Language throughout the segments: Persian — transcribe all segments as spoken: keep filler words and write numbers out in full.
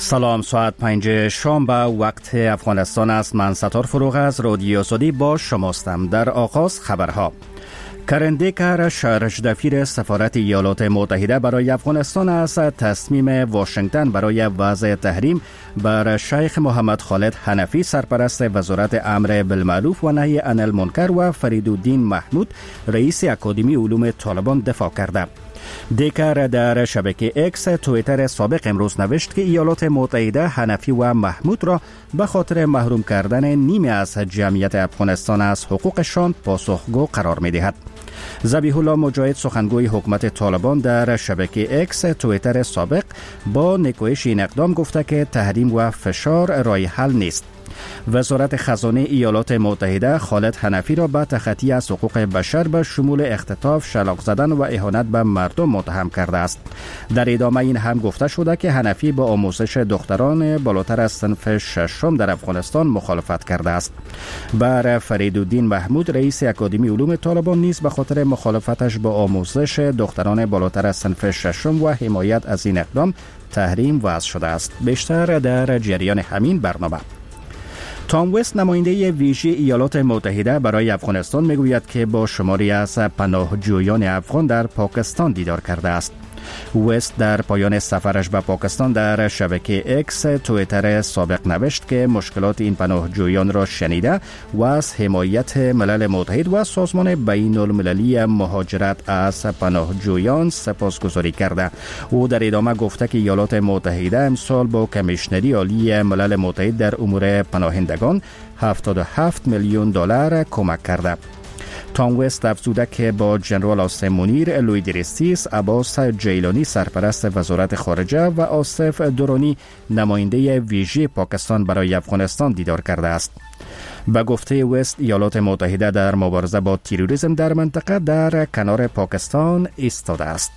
سلام، ساعت پنج شام به وقت افغانستان است. من ستار فروغ از رادیو سعودی با شماستم. در آغاز خبرها. کرن دیکر رشدفیر سفارت ایالات متحده برای افغانستان از تصمیم واشنگتن برای وضع تحریم بر شیخ محمد خالد حنفی سرپرست وزارت امر بالمعروف و نهی عن المنکر و فریدالدین محمود رئیس اکادمی علوم طالبان دفاع کرده. دیکر در شبکه اکس تویتر سابق امروز نوشت که ایالات متحده حنفی و محمود را به خاطر محروم کردن نیمی از جمعیت افغانستان از حقوقشان پاسخگو قرار می دهد. ذبیح الله مجاهد سخنگوی حکومت طالبان در شبکه اکس تویتر سابق با نکوهش این اقدام گفته که تحریم و فشار راه حل نیست. وزارت خزانه ایالات متحده خالد حنفی را به تخطی از حقوق بشر به شمول اختطاف، شلاق زدن و اهانت به مردم متهم کرده است. در ادامه این هم گفته شده که حنفی با آموزش دختران بالاتر از صنف ششم در افغانستان مخالفت کرده است. بر فریدالدین محمود رئیس اکادمی علوم طالبان نیز به خاطر مخالفتش با آموزش دختران بالاتر از صنف ششم و حمایت از این اقدام تحریم وضع شده است. بیشتر در جریان همین برنامه. تام وست نماینده ویژه ایالات متحده برای افغانستان میگوید که با شماری از پناهجویان افغان در پاکستان دیدار کرده است. وست در پایان سفرش به پاکستان در شبکه اکس تویتر سابق نوشت که مشکلات این پناهجویان را شنیده و از حمایت ملل متحد و سازمان بین المللی مهاجرت از پناهجویان سپاسگزاری کرده. او در ادامه گفته که ایالات متحده امسال با کمیشنری عالی ملل متحد در امور پناهندگان هفتاد و هفت میلیون دلار کمک کرده. تام وست افزوده که با جنرال آسم منیر، لوی دریستیس، عباس جیلانی سرپرست وزارت خارجه و آصف درانی نماینده ویژه پاکستان برای افغانستان دیدار کرده است. به گفته وست ایالات متحده در مبارزه با تروریسم در منطقه در کنار پاکستان ایستاده است.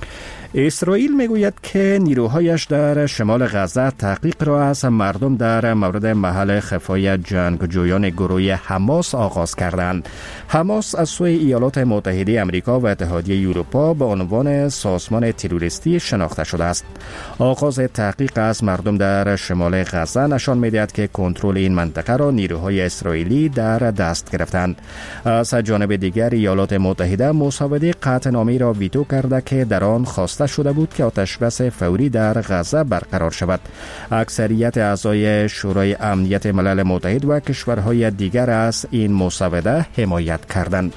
اسرائیل میگوید که نیروهایش در شمال غزه تحقیق را از مردم در مورد محل خفای جنگجویان گروه حماس آغاز کردند. حماس از سوی ایالات متحده آمریکا و اتحادیه اروپا به عنوان سازمان تروریستی شناخته شده است. آغاز تحقیق از مردم در شمال غزه نشان میدهد که کنترل این منطقه را نیروهای اسرائیلی در دست گرفتند. از جانب دیگر ایالات متحده مسوده قطعنامه‌ای را ویتو کرده که در آن خواسته شده بود که آتشبس فوری در غزه برقرار شود. اکثریت اعضای شورای امنیت ملل متحد و کشورهای دیگر از این مسوده حمایت کردند.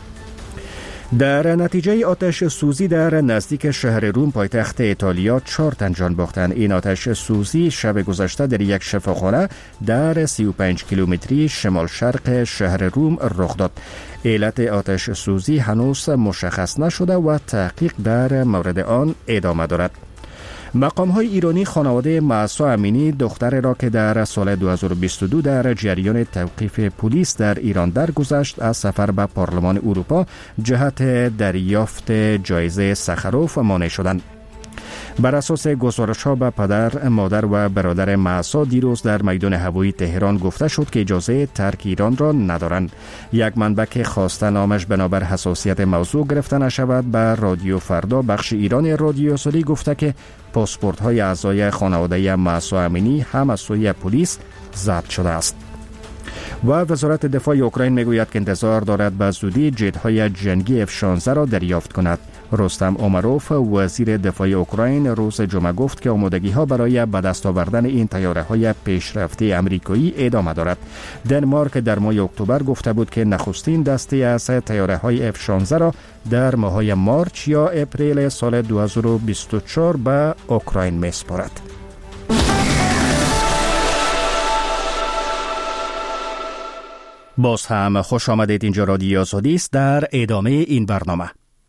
در نتیجه آتش سوزی در نزدیک شهر روم پایتخت ایتالیا چهار تن جان باختند. این آتش سوزی شب گذشته در یک شفاخانه در سی و پنج کیلومتری شمال شرق شهر روم رخ داد. علت آتش سوزی هنوز مشخص نشده و تحقیق در مورد آن ادامه دارد. مقام‌های ایرانی خانواده مهسا امینی دختر را که در سال دو هزار و بیست و دو در جریان توقیف پلیس در ایران درگذشت از سفر به پارلمان اروپا جهت دریافت جایزه سخروف مانع شدند. بر اساس گزارش‌ها به پدر، مادر و برادر مهسا دیروز در میدان هوایی تهران گفته شد که اجازه ترک ایران را ندارند. یک منبع که خواسته نامش بنابر حساسیت موضوع گرفته نشود به رادیو فردا بخش ایران رادیو سعودی گفته که پاسپورت‌های اعضای خانواده مهسا امینی هم از سوی پلیس ضبط شده است. و وزارت دفاع اوکراین میگوید که انتظار دارد به زودی جت‌های جنگی اف شانزده را دریافت کند. رستم اومروف وزیر دفاع اوکراین روز جمعه گفت که آمادگی‌ها برای به دست آوردن این طیاره‌های پیشرفته آمریکایی ادامه دارد. دنمارک در ماه اکتبر گفته بود که نخستین دسته از طیاره‌های اف شانزده را در ماه‌های مارچ یا اپریل سال دو هزار و بیست و چهار به اوکراین می‌سپارد. باز هم خوش آمدید. اینجا رادیو سعودی است. در ادامه این برنامه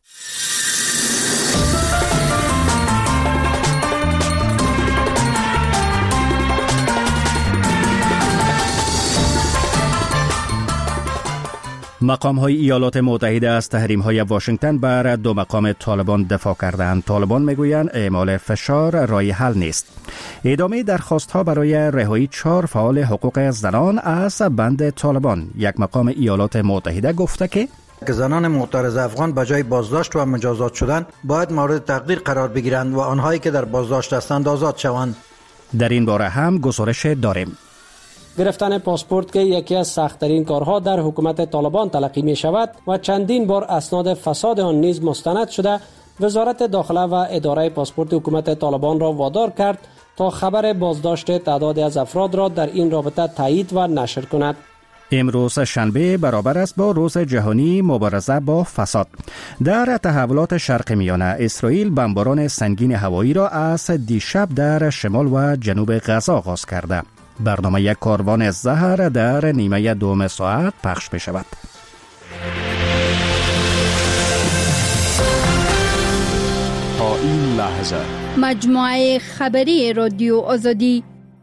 مقام‌های ایالات متحده از تحریم‌های واشنگتن بر دو مقام طالبان دفاع کردند. طالبان میگویند اعمال فشار راه حل نیست. ادامه درخواست‌ها برای رهایی چهار فعال حقوق زنان از بند طالبان. یک مقام ایالات متحده گفته که که زنان معترض افغان به جای بازداشت و مجازات شدن باید مورد تقدیر قرار بگیرند و آنهایی که در بازداشت هستند آزاد شوند. در این باره هم گزارش داریم. گرفتن پاسپورت که یکی از سخت‌ترین کارها در حکومت طالبان تلقی می شود و چندین بار اسناد فساد آن نیز مستند شده، وزارت داخله و اداره پاسپورت حکومت طالبان را وادار کرد تا خبر بازداشت تعدادی از افراد را در این رابطه تایید و نشر کند. امروز شنبه برابر است با روز جهانی مبارزه با فساد. در تحولات شرق میانه، اسرائیل بمباران سنگین هوایی را از دیشب در شمال و جنوب غزه آغاز کرده. برنامه یک کاروان زهر در نیمه دوم ساعت پخش می شود. تا این لحظه مجموعه خبری رادیو آزادی.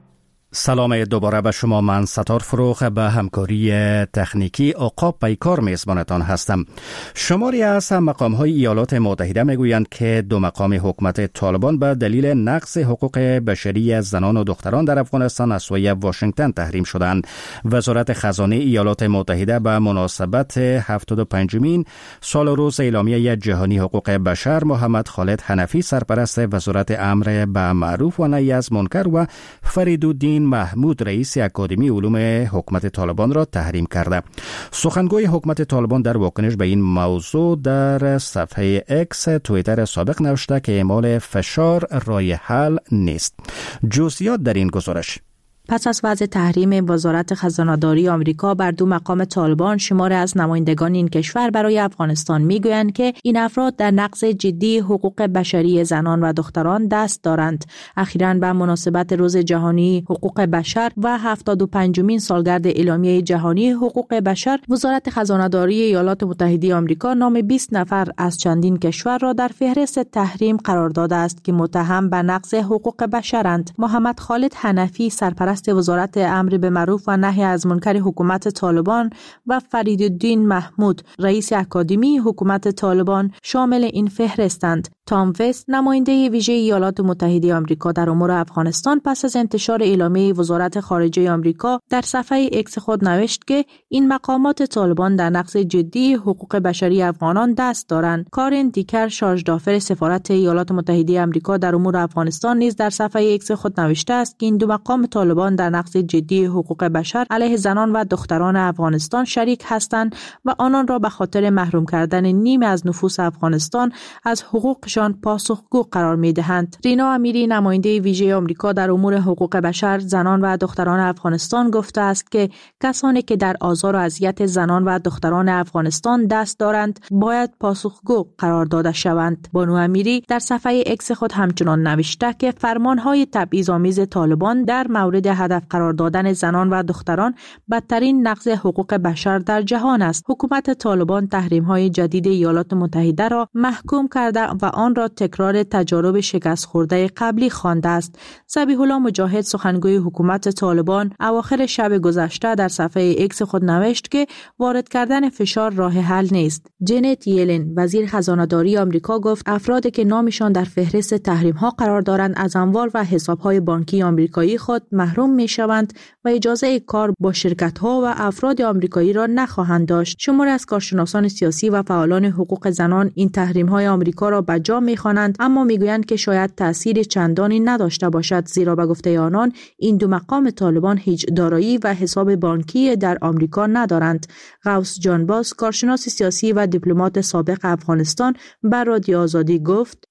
سلام دوباره به شما. من ستار فروغ به همکاری تکنیکی عقاب پیکار میزبانتان هستم. شماری از مقام‌های ایالات متحده میگویند که دو مقام حکومت طالبان به دلیل نقض حقوق بشری زنان و دختران در افغانستان از سوی واشنگتن تحریم شدند. وزارت خزانه ایالات متحده به مناسبت هفتاد و پنجمین سال روز اعلامیه جهانی حقوق بشر، محمد خالد حنفی سرپرست وزارت امر به معروف و نهی از منکر و فریدالدین محمود رئیس اکادمی علوم حکومت طالبان را تحریم کرده. سخنگوی حکومت طالبان در واکنش به این موضوع در صفحه اکس توییتر سابق نوشته که اعمال فشار راه حل نیست. جزئیات در این گزارش. پس از وضع تحریم وزارت خزانه‌داری آمریکا بر دو مقام طالبان، شماری از نمایندگان این کشور برای افغانستان میگویند که این افراد در نقض جدی حقوق بشری زنان و دختران دست دارند. اخیراً به مناسبت روز جهانی حقوق بشر و هفتاد و پنجمین سالگرد اعلامیه جهانی حقوق بشر، وزارت خزانه‌داری ایالات متحده آمریکا نام بیست نفر از چندین کشور را در فهرست تحریم قرار داده است که متهم به نقض حقوق بشرند. محمد خالد حنفی سرپرست وزارت امر به معروف و نهی از منکر حکومت طالبان و فریدالدین محمود رئیس اکادمی حکومت طالبان شامل این فهرستند. تام وست نماینده ویژه ایالات متحده آمریکا در امور افغانستان پس از انتشار اعلامیه وزارت خارجه آمریکا در صفحه اکس خود نوشت که این مقامات طالبان در نقض جدی حقوق بشری افغانان دست دارند. کارین دیکر، شارژ دافر سفارت ایالات متحده آمریکا در امور افغانستان نیز در صفحه اکس خود نوشته است که این دو مقام طالبان در نقض جدی حقوق بشر علیه زنان و دختران افغانستان شریک هستند و آنان را به خاطر محروم کردن نیمی از نفوس افغانستان از حقوقشان پاسخگو قرار می‌دهند. رینا امیری، نماینده ویژه آمریکا در امور حقوق بشر، زنان و دختران افغانستان گفته است که کسانی که در آزار و اذیت زنان و دختران افغانستان دست دارند باید پاسخگو قرار داده شوند. بانو امیری در صفحه اکس خود همچنان نوشته که فرمان‌های تبعیض‌آمیز طالبان در مورد هدف قرار دادن زنان و دختران بدترین نقض حقوق بشر در جهان است. حکومت طالبان تحریم‌های جدید ایالات متحده را محکوم کرده و آن را تکرار تجارب شکست خورده قبلی خوانده است. ذبیح الله مجاهد، سخنگوی حکومت طالبان، اواخر شب گذشته در صفحه اکس خود نوشت که وارد کردن فشار راه حل نیست. جنت یلن، وزیر خزانه‌داری آمریکا، گفت افرادی که نامشان در فهرست تحریم‌ها قرار دارند از اموال و حساب‌های بانکی آمریکایی خود محروم می‌شوند و اجازه کار با شرکت‌ها و افراد آمریکایی را نخواهند داشت. شماری از کارشناسان سیاسی و فعالان حقوق زنان این تحریم‌های آمریکا را به جا می‌خوانند، اما می‌گویند که شاید تأثیر چندانی نداشته باشد، زیرا به گفته آنان این دو مقام طالبان هیچ دارایی و حساب بانکی در آمریکا ندارند. غوث جانباز، کارشناس سیاسی و دیپلمات سابق افغانستان، بر رادیو آزادی گفت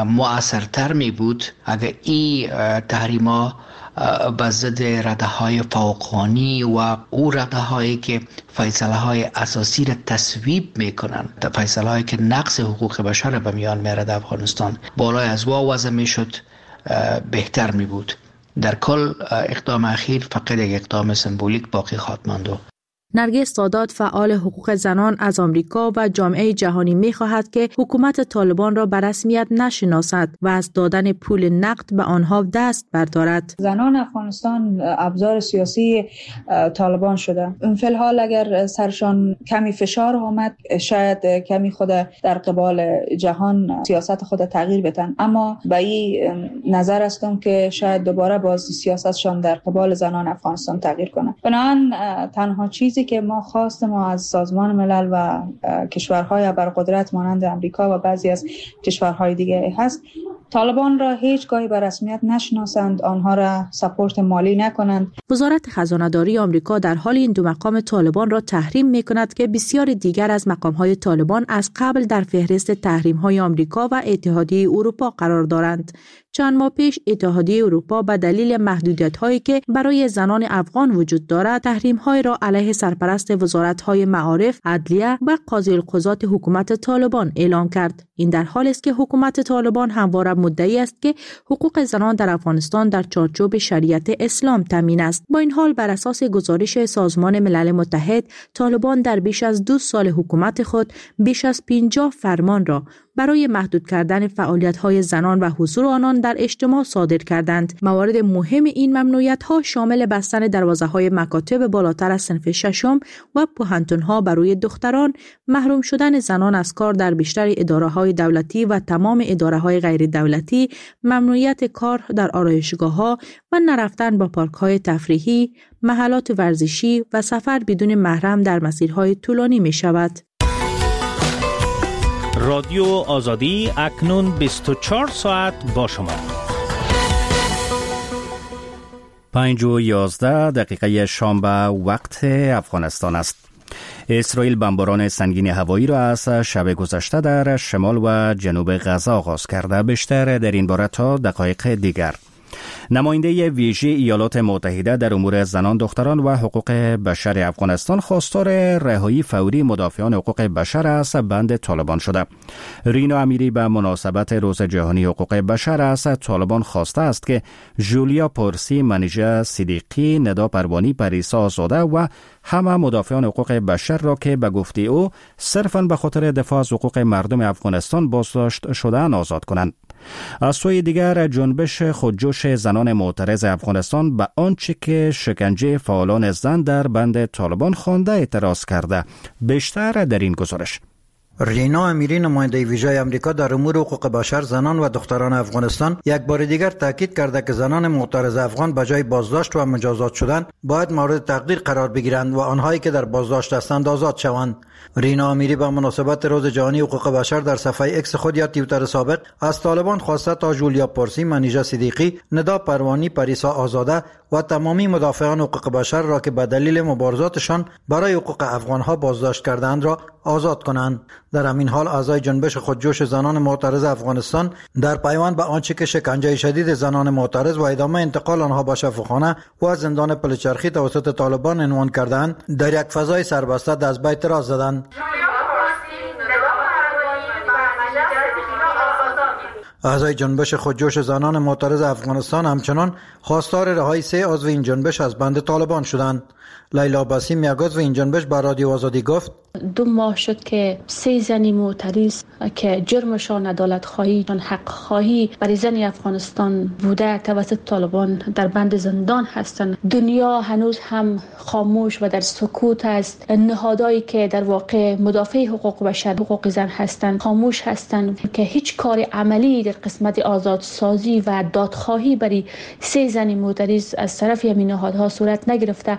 مؤثرتر می بود اگر این تحریما به ضد رده های فوقانی و او رده هایی که فیصله های اساسی را تصویب می کنند، فیصله هایی که نقض حقوق بشر به میان میاره در افغانستان، بالای از وا وضع می شد، بهتر می بود. در کل اقدام اخیر فقط یک اقدام سمبولیک باقی خواهد ماند. نرگس سادات، فعال حقوق زنان، از آمریکا و جامعه جهانی می‌خواهد که حکومت طالبان را به رسمیت نشناسد و از دادن پول نقد به آنها دست بردارد. زنان افغانستان ابزار سیاسی طالبان شده. فی الحال اگر سرشان کمی فشار آمد، شاید کمی خود در قبال جهان سیاست خود تغییر بدن، اما به این نظر هستم که شاید دوباره باز سیاستشان در قبال زنان افغانستان تغییر کنه. بنابراین تنها چیزی که ما خواست ما از سازمان ملل و کشورهای ابرقدرت مانند امریکا و بعضی از کشورهای دیگه هست طالبان را هیچگاهی به رسمیت نشناسند، آنها را سپورت مالی نکنند. وزارت خزانه‌داری آمریکا در حال این دو مقام طالبان را تحریم می‌کند که بسیار دیگر از مقام‌های طالبان از قبل در فهرست تحریم‌های آمریکا و اتحادیه اروپا قرار دارند. چند ماه پیش اتحادیه اروپا به دلیل محدودیت‌هایی که برای زنان افغان وجود دارد، تحریم‌های را علیه سرپرست وزارت‌های معارف، عدلیه و قاضی القضات حکومت طالبان اعلام کرد. این در حالی است که حکومت طالبان همواره مدعی است که حقوق زنان در افغانستان در چارچوب شریعت اسلام تامین است. با این حال بر اساس گزارش سازمان ملل متحد، طالبان در بیش از دو سال حکومت خود بیش از پنجاه فرمان را برای محدود کردن فعالیت‌های زنان و حضور آنان در اجتماع صادر کردند. موارد مهم این ممنوعیت‌ها شامل بستن دروازه‌های مکاتب بالاتر از صنف ششم و پوهنتون‌ها برای دختران، محروم شدن زنان از کار در بیشتر اداره‌های دولتی و تمام اداره‌های غیر دولتی، ممنوعیت کار در آرایشگاه‌ها و نرفتن با پارک‌های تفریحی، محلات ورزشی و سفر بدون محرم در مسیرهای طولانی می‌شود. رادیو آزادی اکنون بیست و چهار ساعت با شما. پنج و یازده دقیقه شنبه وقت افغانستان است. اسرائیل بمباران سنگین هوایی را از شب گذشته در شمال و جنوب غزه آغاز کرده. بیشتر در این باره تا دقایق دیگر. نماینده ویژه ایالات متحده در امور زنان، دختران و حقوق بشر افغانستان خواستار رهایی فوری مدافعان حقوق بشر از بند طالبان شده. رینا امیری به مناسبت روز جهانی حقوق بشر از طالبان خواسته است که جولیا پورسی، منیژه صدیقی، ندا پروانی، پریسا آزاده و همه مدافعان حقوق بشر را که به گفته او صرفاً به خاطر دفاع از حقوق مردم افغانستان بازداشت شده‌اند آزاد کنند. از سوی دیگر جنبش خودجوش زنان معترض افغانستان به آنچه که شکنجه فعالان زن در بند طالبان خوانده اعتراض کرده. بیشتر در این گزارش. رینا امیری، نماینده ویژه آمریکا در امور حقوق بشر، زنان و دختران افغانستان، یک بار دیگر تاکید کرده که زنان معترض افغان به جای بازداشت و مجازات شدن باید مورد تقدیر قرار بگیرند و آنهایی که در بازداشت هستند آزاد شوند. رینا امیری به مناسبت روز جهانی حقوق بشر در صفحه اکس خود یا توییتر سابق از طالبان خواسته تا جولیا پورسی، منیژه صدیقی، ندا پروانی، پریسا آزاده و تمامی مدافعان حقوق بشر را که به دلیل مبارزاتشان برای حقوق افغانها بازداشت کردند را آزاد کنند. در همین حال اعضای جنبش خودجوش زنان معترض افغانستان در پیوند به آنچه که شکنجه شدید زنان معترض و ادامه انتقال آنها به شفاخانه و زندان پلچرخی توسط طالبان عنوان کردند، در یک فضای سربسته دست به اعتراض زدند. اعضای جنبش خودجوش زنان معترض افغانستان همچنان خواستار رهایی سه عضو این جنبش از بند طالبان شدند. لیلا باسیم، یک عضو این جنبش، به رادیو آزادی گفت: دو ماه شد که سه زنی معترض که جرمشان عدالت خواهی، حق خواهی برای زن افغانستان بوده توسط طالبان در بند زندان هستند. دنیا هنوز هم خاموش و در سکوت است. نهادهایی که در واقع مدافع حقوق بشر، حقوق زن هستند، خاموش هستند که هیچ کار عملی در قسمت آزادسازی و دادخواهی برای سه زنی معترض از طرف همین نهادها صورت نگرفته.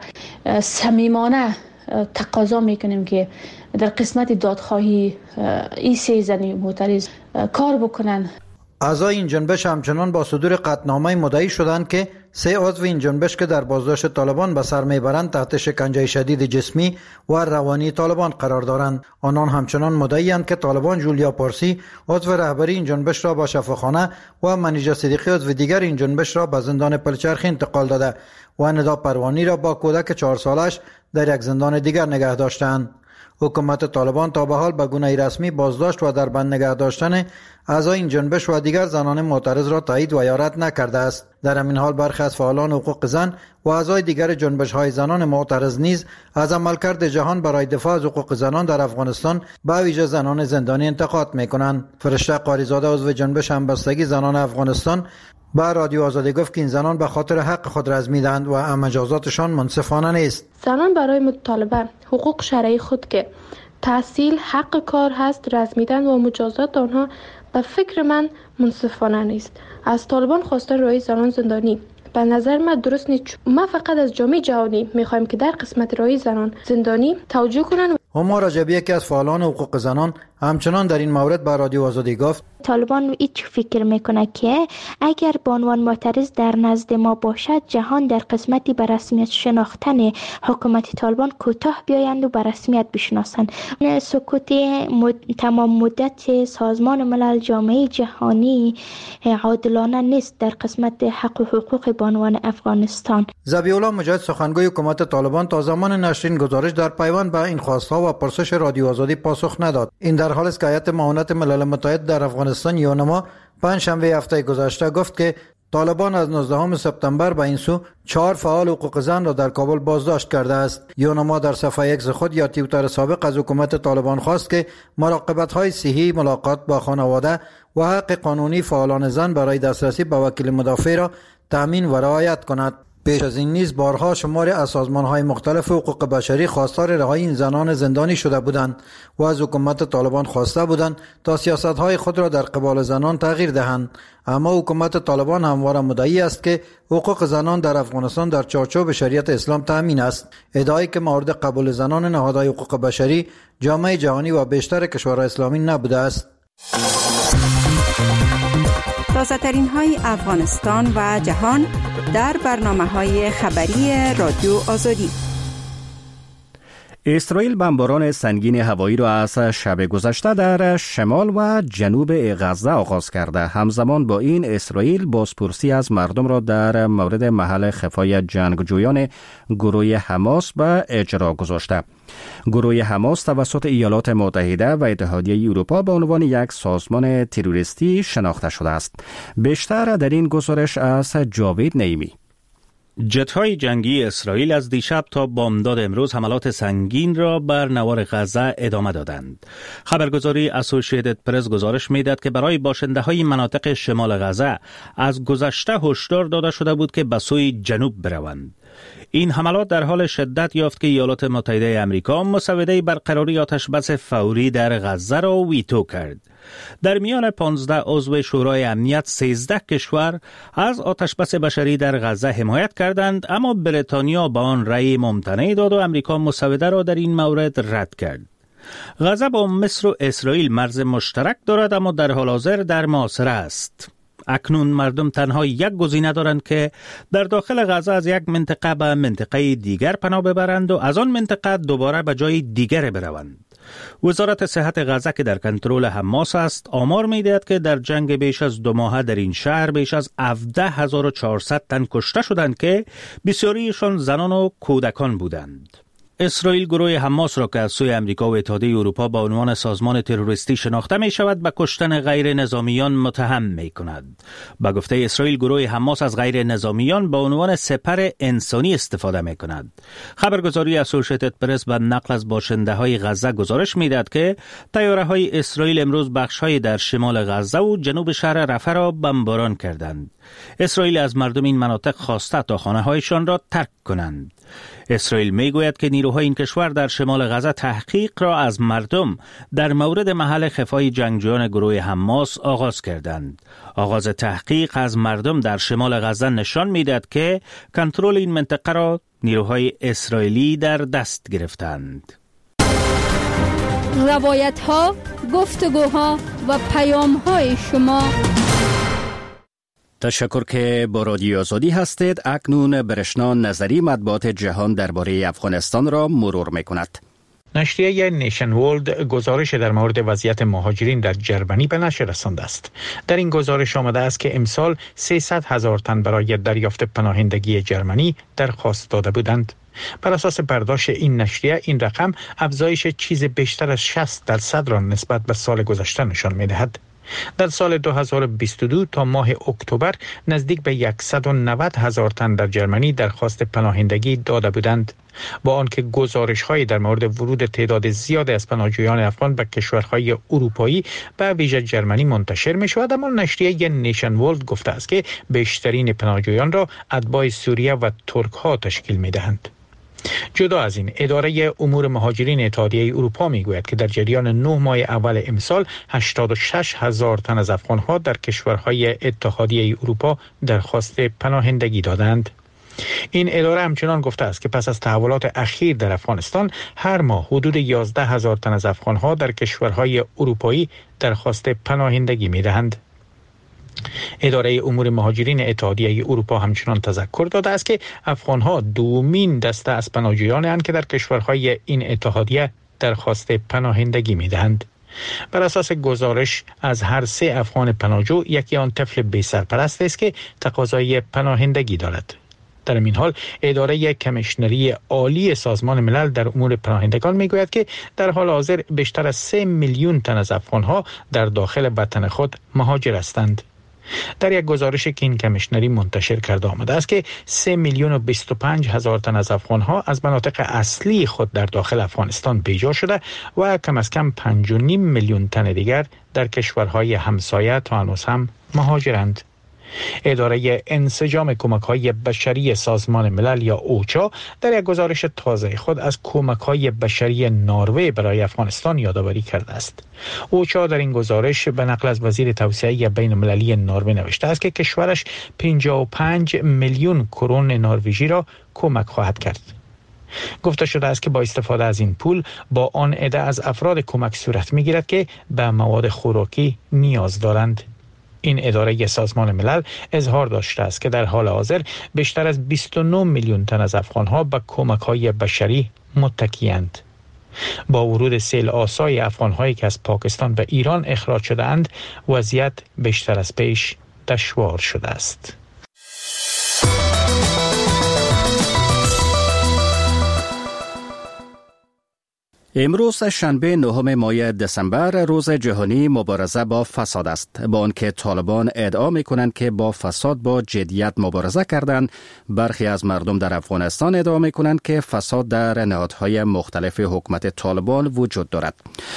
صمیمانه تقاضا میکنیم که در قسمت دادخواهی این سه زن معترض کار بکنن. اعضای این جنبش همچنان با صدور قطعنامه مدعی شدند که سه عضو این جنبش که در بازداشت طالبان به سر میبرند تحت شکنجه شدید جسمی و روانی طالبان قرار دارند. آنان همچنان مدعی‌اند که طالبان جولیا پورسی، عضو رهبری این جنبش را به شفاخانه و منیژه صدیقی، عضو دیگر این جنبش را به زندان پلچرخی انتقال داده و ندا پروانی را با کودک چهار سالش در یک زندان دیگر نگه داشتند. حکومت طالبان تا به حال به گونه رسمی بازداشت و در بند نگه داشتن اعضای این جنبش و دیگر زنان معترض را تایید و یا رد نکرده است. در همین حال برخی از فعالان حقوق زن و اعضای دیگر جنبش‌های زنان معترض نیز از عملکرد جهان برای دفاع از حقوق زنان در افغانستان به ویژه زنان زندانی انتقاد می‌کنند. فرشته قاریزاده، عضو جنبش همبستگی زنان افغانستان، به رادیو آزادی گفت که این زنان به خاطر حق خود رزمیدند و مجازاتشان منصفانه نیست. زنان برای مطالبه حقوق شرعی خود که تحصیل، حق کار هست رزمیدن و مجازات آنها به فکر من منصفانه نیست. از طالبان خواسته رهایی زنان زندانی به نظر من درست نیست. ما فقط از جامعه جهانی میخوایم که در قسمت رهایی زنان زندانی توجه کنند. هما رجبی، یکی از فعالان حقوق زنان، همچنان در این مورد به رادیو آزادی گفت: طالبان هیچ فکر میکنه که اگر به عنوان معترض در نزد ما باشد، جهان در قسمتی به رسمیت شناختن حکومت طالبان کوتاه بیایند و به رسمیت بشناسند. سکوت مد... تمام مدت سازمان ملل، جامعه جهانی عادلانه نیست در قسمت حق و حقوق به عنوان افغانستان. ذبیح الله مجاهد، سخنگوی حکومت طالبان، تا زمان نشر این گزارش در پیوند به این خواستها و پرسش رادیو آزادی پاسخ نداد. این در حالی است که هیئت معاونت ملل متحد در افغانستان یونما پنج شنبه هفته گذشته گفت که طالبان از نوزدهم سپتامبر به این سو چهار فعال حقوق زن را در کابل بازداشت کرده است. یونما در صفحه ایکس خود یا توییتر سابق از حکومت طالبان خواست که مراقبت‌های صحی، ملاقات با خانواده و حق قانونی فعالان زن برای دسترسی به وکیل مدافع را تامین و رعایت کند. پیش از این نیز بارها شماری از سازمان‌های مختلف حقوق بشری خواستار رهایی این زنان زندانی شده بودند و از حکومت طالبان خواسته بودند تا سیاست‌های خود را در قبال زنان تغییر دهند. اما حکومت طالبان همواره مدعی است که حقوق زنان در افغانستان در چارچوب شریعت اسلام تامین است، ادعایی که مورد قبول زنان نهادهای حقوق بشری، جامعه جهانی و بیشتر کشورهای اسلامی نبوده است. تازه‌ترین های افغانستان و جهان در برنامه‌های خبری رادیو آزادی. اسرائیل بمباران سنگین هوایی را از شب گذشته در شمال و جنوب غزه آغاز کرده. همزمان با این اسرائیل بازپرسی از مردم را در مورد محل خفای جنگجویان گروه حماس به اجرا گذاشته. گروه حماس توسط ایالات متحده و اتحادیه اروپا به عنوان یک سازمان تروریستی شناخته شده است. بیشتر در این گزارش از جاوید نعیمی. جت‌های جنگی اسرائیل از دیشب تا بامداد امروز حملات سنگین را بر نوار غزه ادامه دادند. خبرگزاری اسوسییتد پرس گزارش می‌دهد که برای باشنده‌های مناطق شمال غزه از گذشته هشدار داده شده بود که به سوی جنوب بروند. این حملات در حال شدت یافت که ایالات متحده آمریکا مسوده برقراری آتشبس فوری در غزه را ویتو کرد. در میان پانزده عضو شورای امنیت سیزده کشور از آتشبس بشری در غزه حمایت کردند، اما بریتانیا با آن رأی ممتنع داد و امریکا مسوده را در این مورد رد کرد. غزه با مصر و اسرائیل مرز مشترک دارد، اما در حال حاضر در محاصره است. اکنون مردم تنها یک گزینه دارند که در داخل غزه از یک منطقه به منطقه دیگر پناه ببرند و از آن منطقه دوباره به جای دیگر بروند. وزارت صحت غزه که در کنترل حماس است آمار می‌دهد که در جنگ بیش از دو ماهه در این شهر بیش از هفده هزار و چهارصد تن کشته شدند که بسیاریشان زنان و کودکان بودند. اسرائیل گروه حماس را که از سوی امریکا و اتحادیه اروپا با عنوان سازمان تروریستی شناخته می شود به کشتن غیر نظامیان متهم می کند. با گفته اسرائیل گروه حماس از غیر نظامیان با عنوان سپر انسانی استفاده می کند. خبرگزاری اسوسییتد پرس به نقل از باشنده های غزه گزارش می دهد که طیاره های اسرائیل امروز بخش های در شمال غزه و جنوب شهر رفح را بمباران کردند. اسرائیل از مردم این مناطق خواسته تا خانه هایشان را ترک کنند. اسرائیل می گوید که نیروهای این کشور در شمال غزه تحقیق را از مردم در مورد محل خفای جنگجویان گروه حماس آغاز کردند. آغاز تحقیق از مردم در شمال غزه نشان می دهد که کنترل این منطقه را نیروهای اسرائیلی در دست گرفتند. روایت ها، گفتگوها و پیام های شما. تشکر که با رادیو آزادی هستید. اکنون برشنا نظری مطبوعات جهان درباره افغانستان را مرور می‌کند. نشریه نیشن ورلد گزارش در مورد وضعیت مهاجرین در جرمنی به نشر رسانده است. در این گزارش آمده است که امسال سیصد هزار تن برای دریافت پناهندگی جرمنی درخواست داده بودند. بر اساس برداشت این نشریه این رقم افزایش چیز بیشتر از شصت درصد را نسبت به سال گذشته نشان می‌دهد. در سال دو هزار و بیست و دو تا ماه اکتبر نزدیک به صد و نود هزار تن در جرمنی درخواست پناهندگی داده بودند. با آنکه گزارش‌هایی در مورد ورود تعداد زیاد از پناهجویان افغان به کشورهای اروپایی به ویژه جرمنی منتشر می‌شود، اما نشریه نیشن ورلد گفته است که بیشترین پناهجویان را اتباع سوریه و ترک‌ها تشکیل می‌دهند. جدا از این، اداره امور مهاجرین اتحادیه اروپا میگوید که در جریان نه ماه اول امسال هشتاد و شش هزار تن از افغان‌ها در کشورهای اتحادیه اروپا درخواست پناهندگی دادند. این اداره همچنان گفته است که پس از تحولات اخیر در افغانستان هر ماه حدود یازده هزار تن از افغانها در کشورهای اروپایی درخواست پناهندگی می‌دهند. اداره امور مهاجرین اتحادیه اروپا همچنان تذکر داده است که افغانها دومین دسته از پناهجویانی هستند که در کشورهای این اتحادیه درخواست پناهندگی می‌دهند. بر اساس گزارش از هر سه افغان پناهجو یکی آن طفل بی سرپرست است که تقاضای پناهندگی دارد. در این حال اداره کمیشنری عالی سازمان ملل در امور پناهندگان میگوید که در حال حاضر بیشتر از سه میلیون تن از افغانها در داخل وطن خود مهاجر هستند. در یک گزارشی که این کمیشنری منتشر کرده آمده است که سه میلیون و بیست و پنج هزار تن از افغانها از مناطق اصلی خود در داخل افغانستان بیجا شده و کم از کم پنج و نیم میلیون تن دیگر در کشورهای همسایه تا هنوز هم مهاجرند. اداره انسجام کمک‌های بشری سازمان ملل یا اوچا در یک گزارش تازه خود از کمک‌های بشری نروژ برای افغانستان یادآوری کرده است. اوچا در این گزارش به نقل از وزیر توسعه بین‌المللی نروژ نوشته است که کشورش پنجاه و پنج میلیون کرون نروژی را کمک خواهد کرد. گفته شده است که با استفاده از این پول با آن عده از افراد کمک صورت می‌گیرد که به مواد خوراکی نیاز دارند. این اداره سازمان ملل اظهار داشته است که در حال حاضر بیشتر از بیست و نه میلیون تن از افغانها به کمک‌های بشری متکی‌اند. با ورود سیل آسای افغان‌هایی که از پاکستان به ایران اخراج شده‌اند، وضعیت بیشتر از پیش دشوار شده است. امروز شنبه نهم ماه دسامبر روز جهانی مبارزه با فساد است. با آنکه طالبان ادعا می‌کنند که با فساد با جدیت مبارزه کردند، برخی از مردم در افغانستان ادعا می‌کنند که فساد در نهادهای مختلف حکومت طالبان وجود دارد.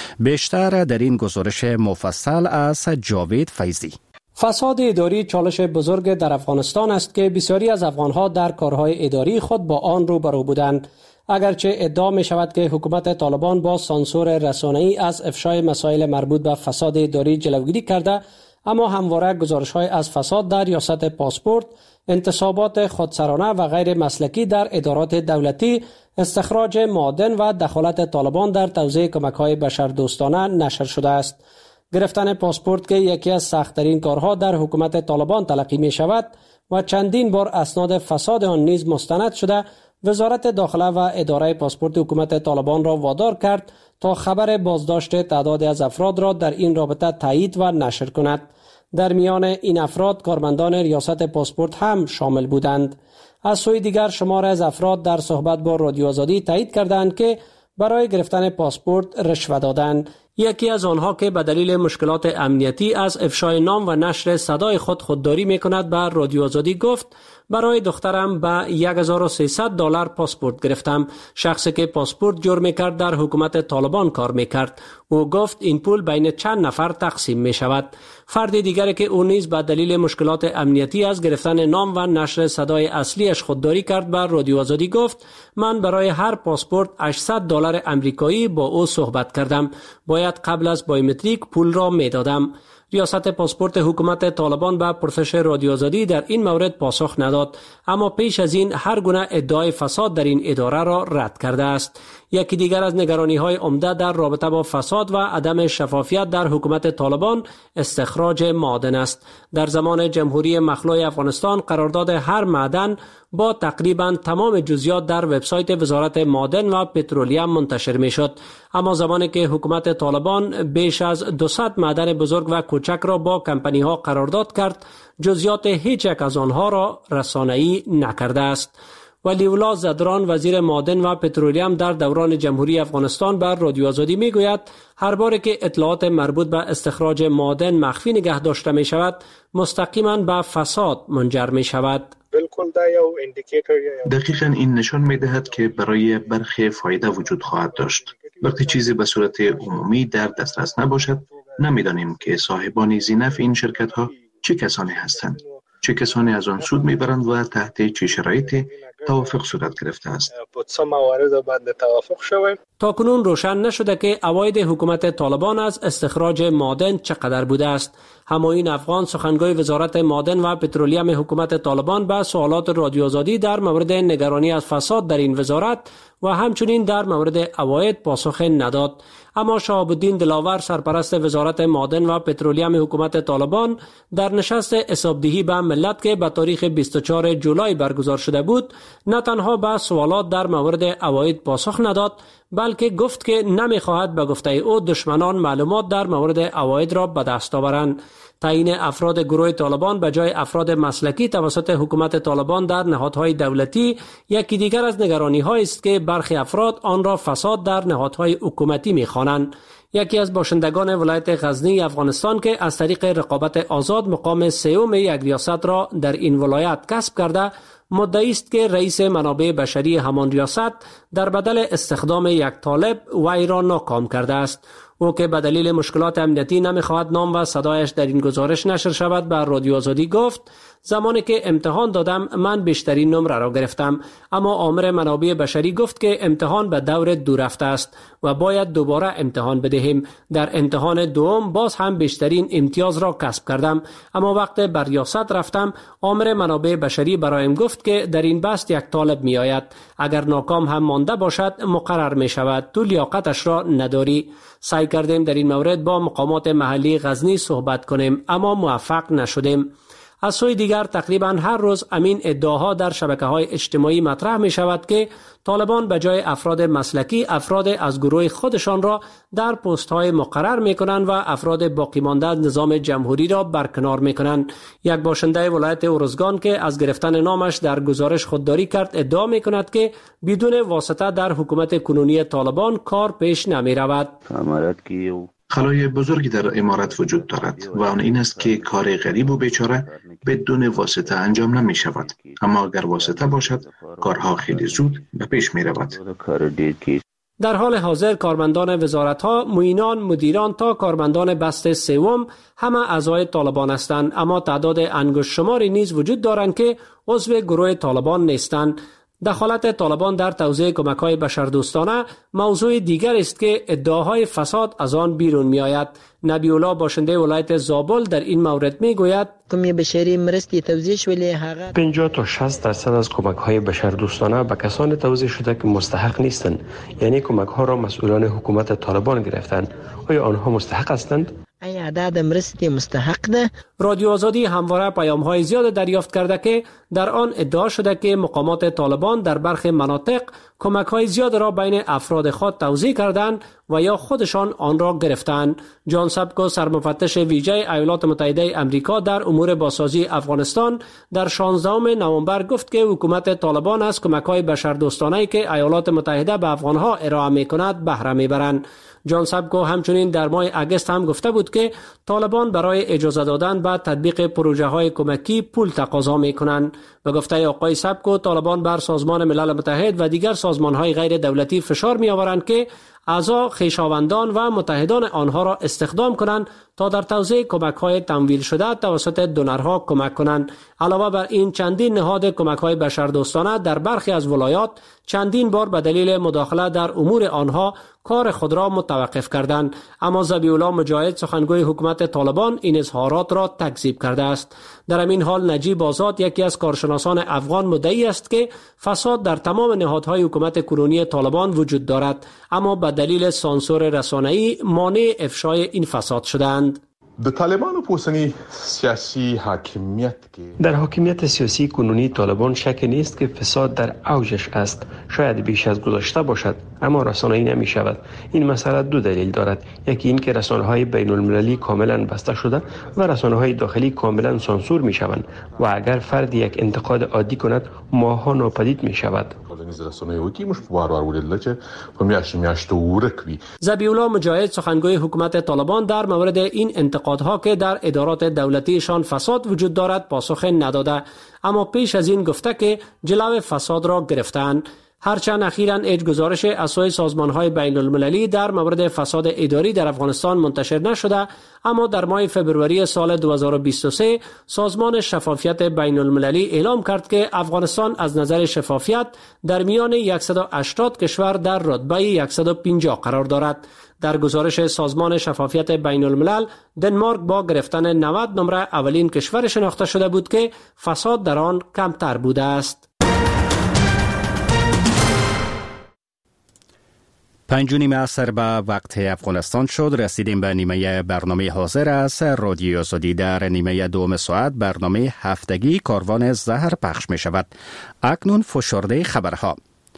بیشتر در این گزارش مفصل از جاوید فیضی. فساد اداری چالش بزرگ در افغانستان است که بسیاری از افغانها در کارهای اداری خود با آن روبرو بودند. اگرچه ادعا می شود که حکومت طالبان با سانسور رسانه‌ای از افشای مسائل مربوط به فساد اداری جلوگیری کرده، اما همواره گزارش‌های از فساد در ریاست پاسپورت، انتصابات خودسرانه و غیر مسلکی در ادارات دولتی، استخراج معادن و دخالت طالبان در توزیع کمک‌های بشردوستانه نشر شده است. گرفتن پاسپورت که یکی از سخت‌ترین کارها در حکومت طالبان تلقی می شود و چندین بار اسناد فساد آن نیز مستند شده، وزارت داخله و اداره پاسپورت حکومت طالبان را وادار کرد تا خبر بازداشت تعدادی از افراد را در این رابطه تایید و نشر کند. در میان این افراد کارمندان ریاست پاسپورت هم شامل بودند. از سوی دیگر شمار از افراد در صحبت با رادیو آزادی تایید کردند که برای گرفتن پاسپورت رشوه دادند. یکی از آنها که به دلیل مشکلات امنیتی از افشای نام و نشر صدای خود خودداری می‌کند به رادیو آزادی گفت: برای دخترم به هزار و سیصد دلار پاسپورت گرفتم. شخصی که پاسپورت جور می‌کرد در حکومت طالبان کار می‌کرد. او گفت این پول بین چند نفر تقسیم می‌شود. فرد دیگری که او نیز به دلیل مشکلات امنیتی از گرفتن نام و نشر صدای اصلیش خودداری کرد به رادیو آزادی گفت: من برای هر پاسپورت هشتصد دلار آمریکایی با او صحبت کردم. باید قبل از بایومتریک پول را می‌دادم. ریاست پاسپورت حکومت طالبان به پرسش رادیو آزادی در این مورد پاسخ نداد، اما پیش از این هر گونه ادعای فساد در این اداره را رد کرده است. یکی دیگر از نگرانی‌های عمده در رابطه با فساد و عدم شفافیت در حکومت طالبان استخراج معادن است. در زمان جمهوری مخلوع افغانستان قرارداد هر معدن با تقریبا تمام جزئیات در وبسایت وزارت معادن و پترولیم منتشر می‌شد، اما زمانی که حکومت طالبان بیش از دویست معدن بزرگ و کوچک را با کمپانی‌ها قرارداد کرد، جزئیات هیچ یک از آنها را رسانه‌ای نکرده است. ولی‌الله زدران وزیر معادن و پترولیم در دوران جمهوری افغانستان بر رادیو آزادی میگوید هر بار که اطلاعات مربوط به استخراج معادن مخفی نگه داشته می شود، مستقیما به فساد منجر می شود. دقیقاً این نشان می دهد که برای برخی فایده وجود خواهد داشت. وقتی چیزی به صورت عمومی در دسترس نباشد، نمیدانیم که صاحبان زینف این شرکت ها چه کسانی هستند، چه کسانی از آن سود میبرند و تحت چه شرایطی توافق صورت گرفته است. تا کنون روشن نشده که عواید حکومت طالبان از استخراج معدن چقدر بوده است. همایون افغان سخنگوی وزارت معدن و پترولیم حکومت طالبان به سوالات رادیو آزادی در مورد نگرانی از فساد در این وزارت و همچنین در مورد عواید پاسخ نداد. اما شهاب الدین دلاور سرپرست وزارت معدن و پترولیم حکومت طالبان در نشست حسابدهی به ملت که به تاریخ بیست و چهارم جولای برگزار شده بود نه تنها به سوالات در مورد عواید پاسخ نداد، بلکه گفت که نمیخواهد به گفته او دشمنان معلومات در مورد عواید را به دست آورند. تعیین افراد گروه طالبان به جای افراد مسلکی توسط حکومت طالبان در نهادهای دولتی یکی دیگر از نگرانی‌هایی است که برخی افراد آن را فساد در نهادهای حکومتی می‌خوانند. یکی از باشندگان ولایت غزنی افغانستان که از طریق رقابت آزاد مقام سوم یک ریاست را در این ولایت کسب کرده، مدعی است که رئیس منابع بشری همان ریاست در بدل استخدام یک طالب وی را ناکام کرده است. او که به دلیل مشکلات امنیتی نمیخواهد نام و صدایش در این گزارش نشر شود به رادیو آزادی گفت زمانی که امتحان دادم من بیشترین نمره را گرفتم، اما آمر منابع بشری گفت که امتحان به دور دو رفته است و باید دوباره امتحان بدهیم. در امتحان دوم باز هم بیشترین امتیاز را کسب کردم، اما وقت بر ریاست رفتم آمر منابع بشری برایم گفت که در این بست یک طالب می آید، اگر ناکام هم مانده باشد مقرر می شود، تو لیاقتش را نداری. سعی کردیم در این مورد با مقامات محلی غزنی صحبت کنیم اما موفق نشدیم. از سوی دیگر تقریبا هر روز امین ادعاها در شبکه‌های اجتماعی مطرح می شود که طالبان به جای افراد مسلکی افراد از گروه خودشان را در پست‌های مقرر می کنند و افراد باقی مانده از نظام جمهوری را برکنار می کنند. یک باشنده ولایت ارزگان که از گرفتن نامش در گزارش خودداری کرد ادعا می کند که بدون واسطه در حکومت کنونی طالبان کار پیش نمی رود. خلای بزرگی در امارت وجود دارد و آن این است که کار غریب و بیچاره بدون واسطه انجام نمی شود، اما اگر واسطه باشد کارها خیلی زود به پیش می رود. در حال حاضر کارمندان وزارت‌ها، معینان، مدیران تا کارمندان بست سوم همه اعضای طالبان هستند، اما تعداد انگشت شماری نیز وجود دارند که عضو گروه طالبان نیستند. دخالت طالبان در توزیع کمک‌های بشردوستانه موضوع دیگر است که ادعاهای فساد از آن بیرون می‌آید. نبی الله باشنده ولایت زابل در این مورد می‌گوید کمی بشری مرستی توزیع شولی هغه پنجاه تا شصت درصد از کمک‌های بشردوستانه به کسان توزیع شده که مستحق نیستند، یعنی کمک‌ها را مسئولان حکومت طالبان گرفتند. آیا آنها مستحق هستند؟ ای عدد مرستی مستحق ده؟ رادیو آزادی همواره پیام‌های زیاد دریافت کرده که در آن ادعا شده که مقامات طالبان در برخی مناطق کمک‌های زیاد را بین افراد خود توزیع کردند و یا خودشان آن را گرفتند. جان سبکو سرمفتش ویژه ایالات متحده آمریکا در امور بازسازی افغانستان در شانزدهم نوامبر گفت که حکومت طالبان از کمک‌های بشردوستانه‌ای که ایالات متحده به افغان‌ها ارائه می‌کند بهره می‌برند. جان سبکو همچنین در ماه اگست هم گفته بود که طالبان برای اجازه دادن به تطبیق پروژه های کمکی پول تقاضا می کنند. به گفته آقای سبکو طالبان بر سازمان ملل متحد و دیگر سازمان های غیر دولتی فشار می آورند که اعضا خویشاوندان و متحدان آنها را استخدام کنند تا در توزیع کمک‌های تمویل شده توسط دونرها کمک کنند. علاوه بر این چندین نهاد کمک‌های بشردوستانه در برخی از ولایات چندین بار به دلیل مداخله در امور آنها کار خود را متوقف کردند، اما ذبیح الله مجاهد سخنگوی حکومت طالبان این اظهارات را تکذیب کرده است. در همین حال نجیب آزاد یکی از کارشناسان افغان مدعی است که فساد در تمام نهادهای حکومت کنونی طالبان وجود دارد، اما به دلیل سانسور رسانه‌ای مانع افشای این فساد شدند. د طالبانو په اوسني سیاسي حاکمیت کې در حاکمیت سیاسی کنونی طالبان شک نیست که فساد در اوجش است. شاید بیش از گذشته باشد، اما رسانه‌ای نمی شود. این مسئله دو دلیل دارد. یکی این که رسانه‌های بین المللی کاملا بسته شده و رسانه‌های داخلی کاملا سانسور می شوند و اگر فرد یک انتقاد عادی کند ماه‌ها ناپدید می شود. ذبیح الله مجاهد سخنگوی حکومت طالبان در مورد این انتقادها که در ادارات دولتیشان فساد وجود دارد پاسخ نداده، اما پیش از این گفته که جلو فساد را گرفتند. هرچند اخیراً هیچ گزارش از سوی سازمان‌های بین‌المللی در مورد فساد اداری در افغانستان منتشر نشده، اما در ماه فبروری سال دو هزار و بیست و سه سازمان شفافیت بین‌المللی اعلام کرد که افغانستان از نظر شفافیت در میان صد و هشتاد کشور در رتبه صد و پنجاه قرار دارد. در گزارش سازمان شفافیت بین الملل، دنمارک با گرفتن نود نمره اولین کشور شناخته شده بود که فساد در آن کمتر بوده است. پنج و نیم عصر به وقت افغانستان شد. رسیدیم به نیمه برنامه حاضر از رادیو آزادی. در نیمه دوم ساعت برنامه هفتگی کاروان زهر پخش می شود. اکنون فشرده خبرها.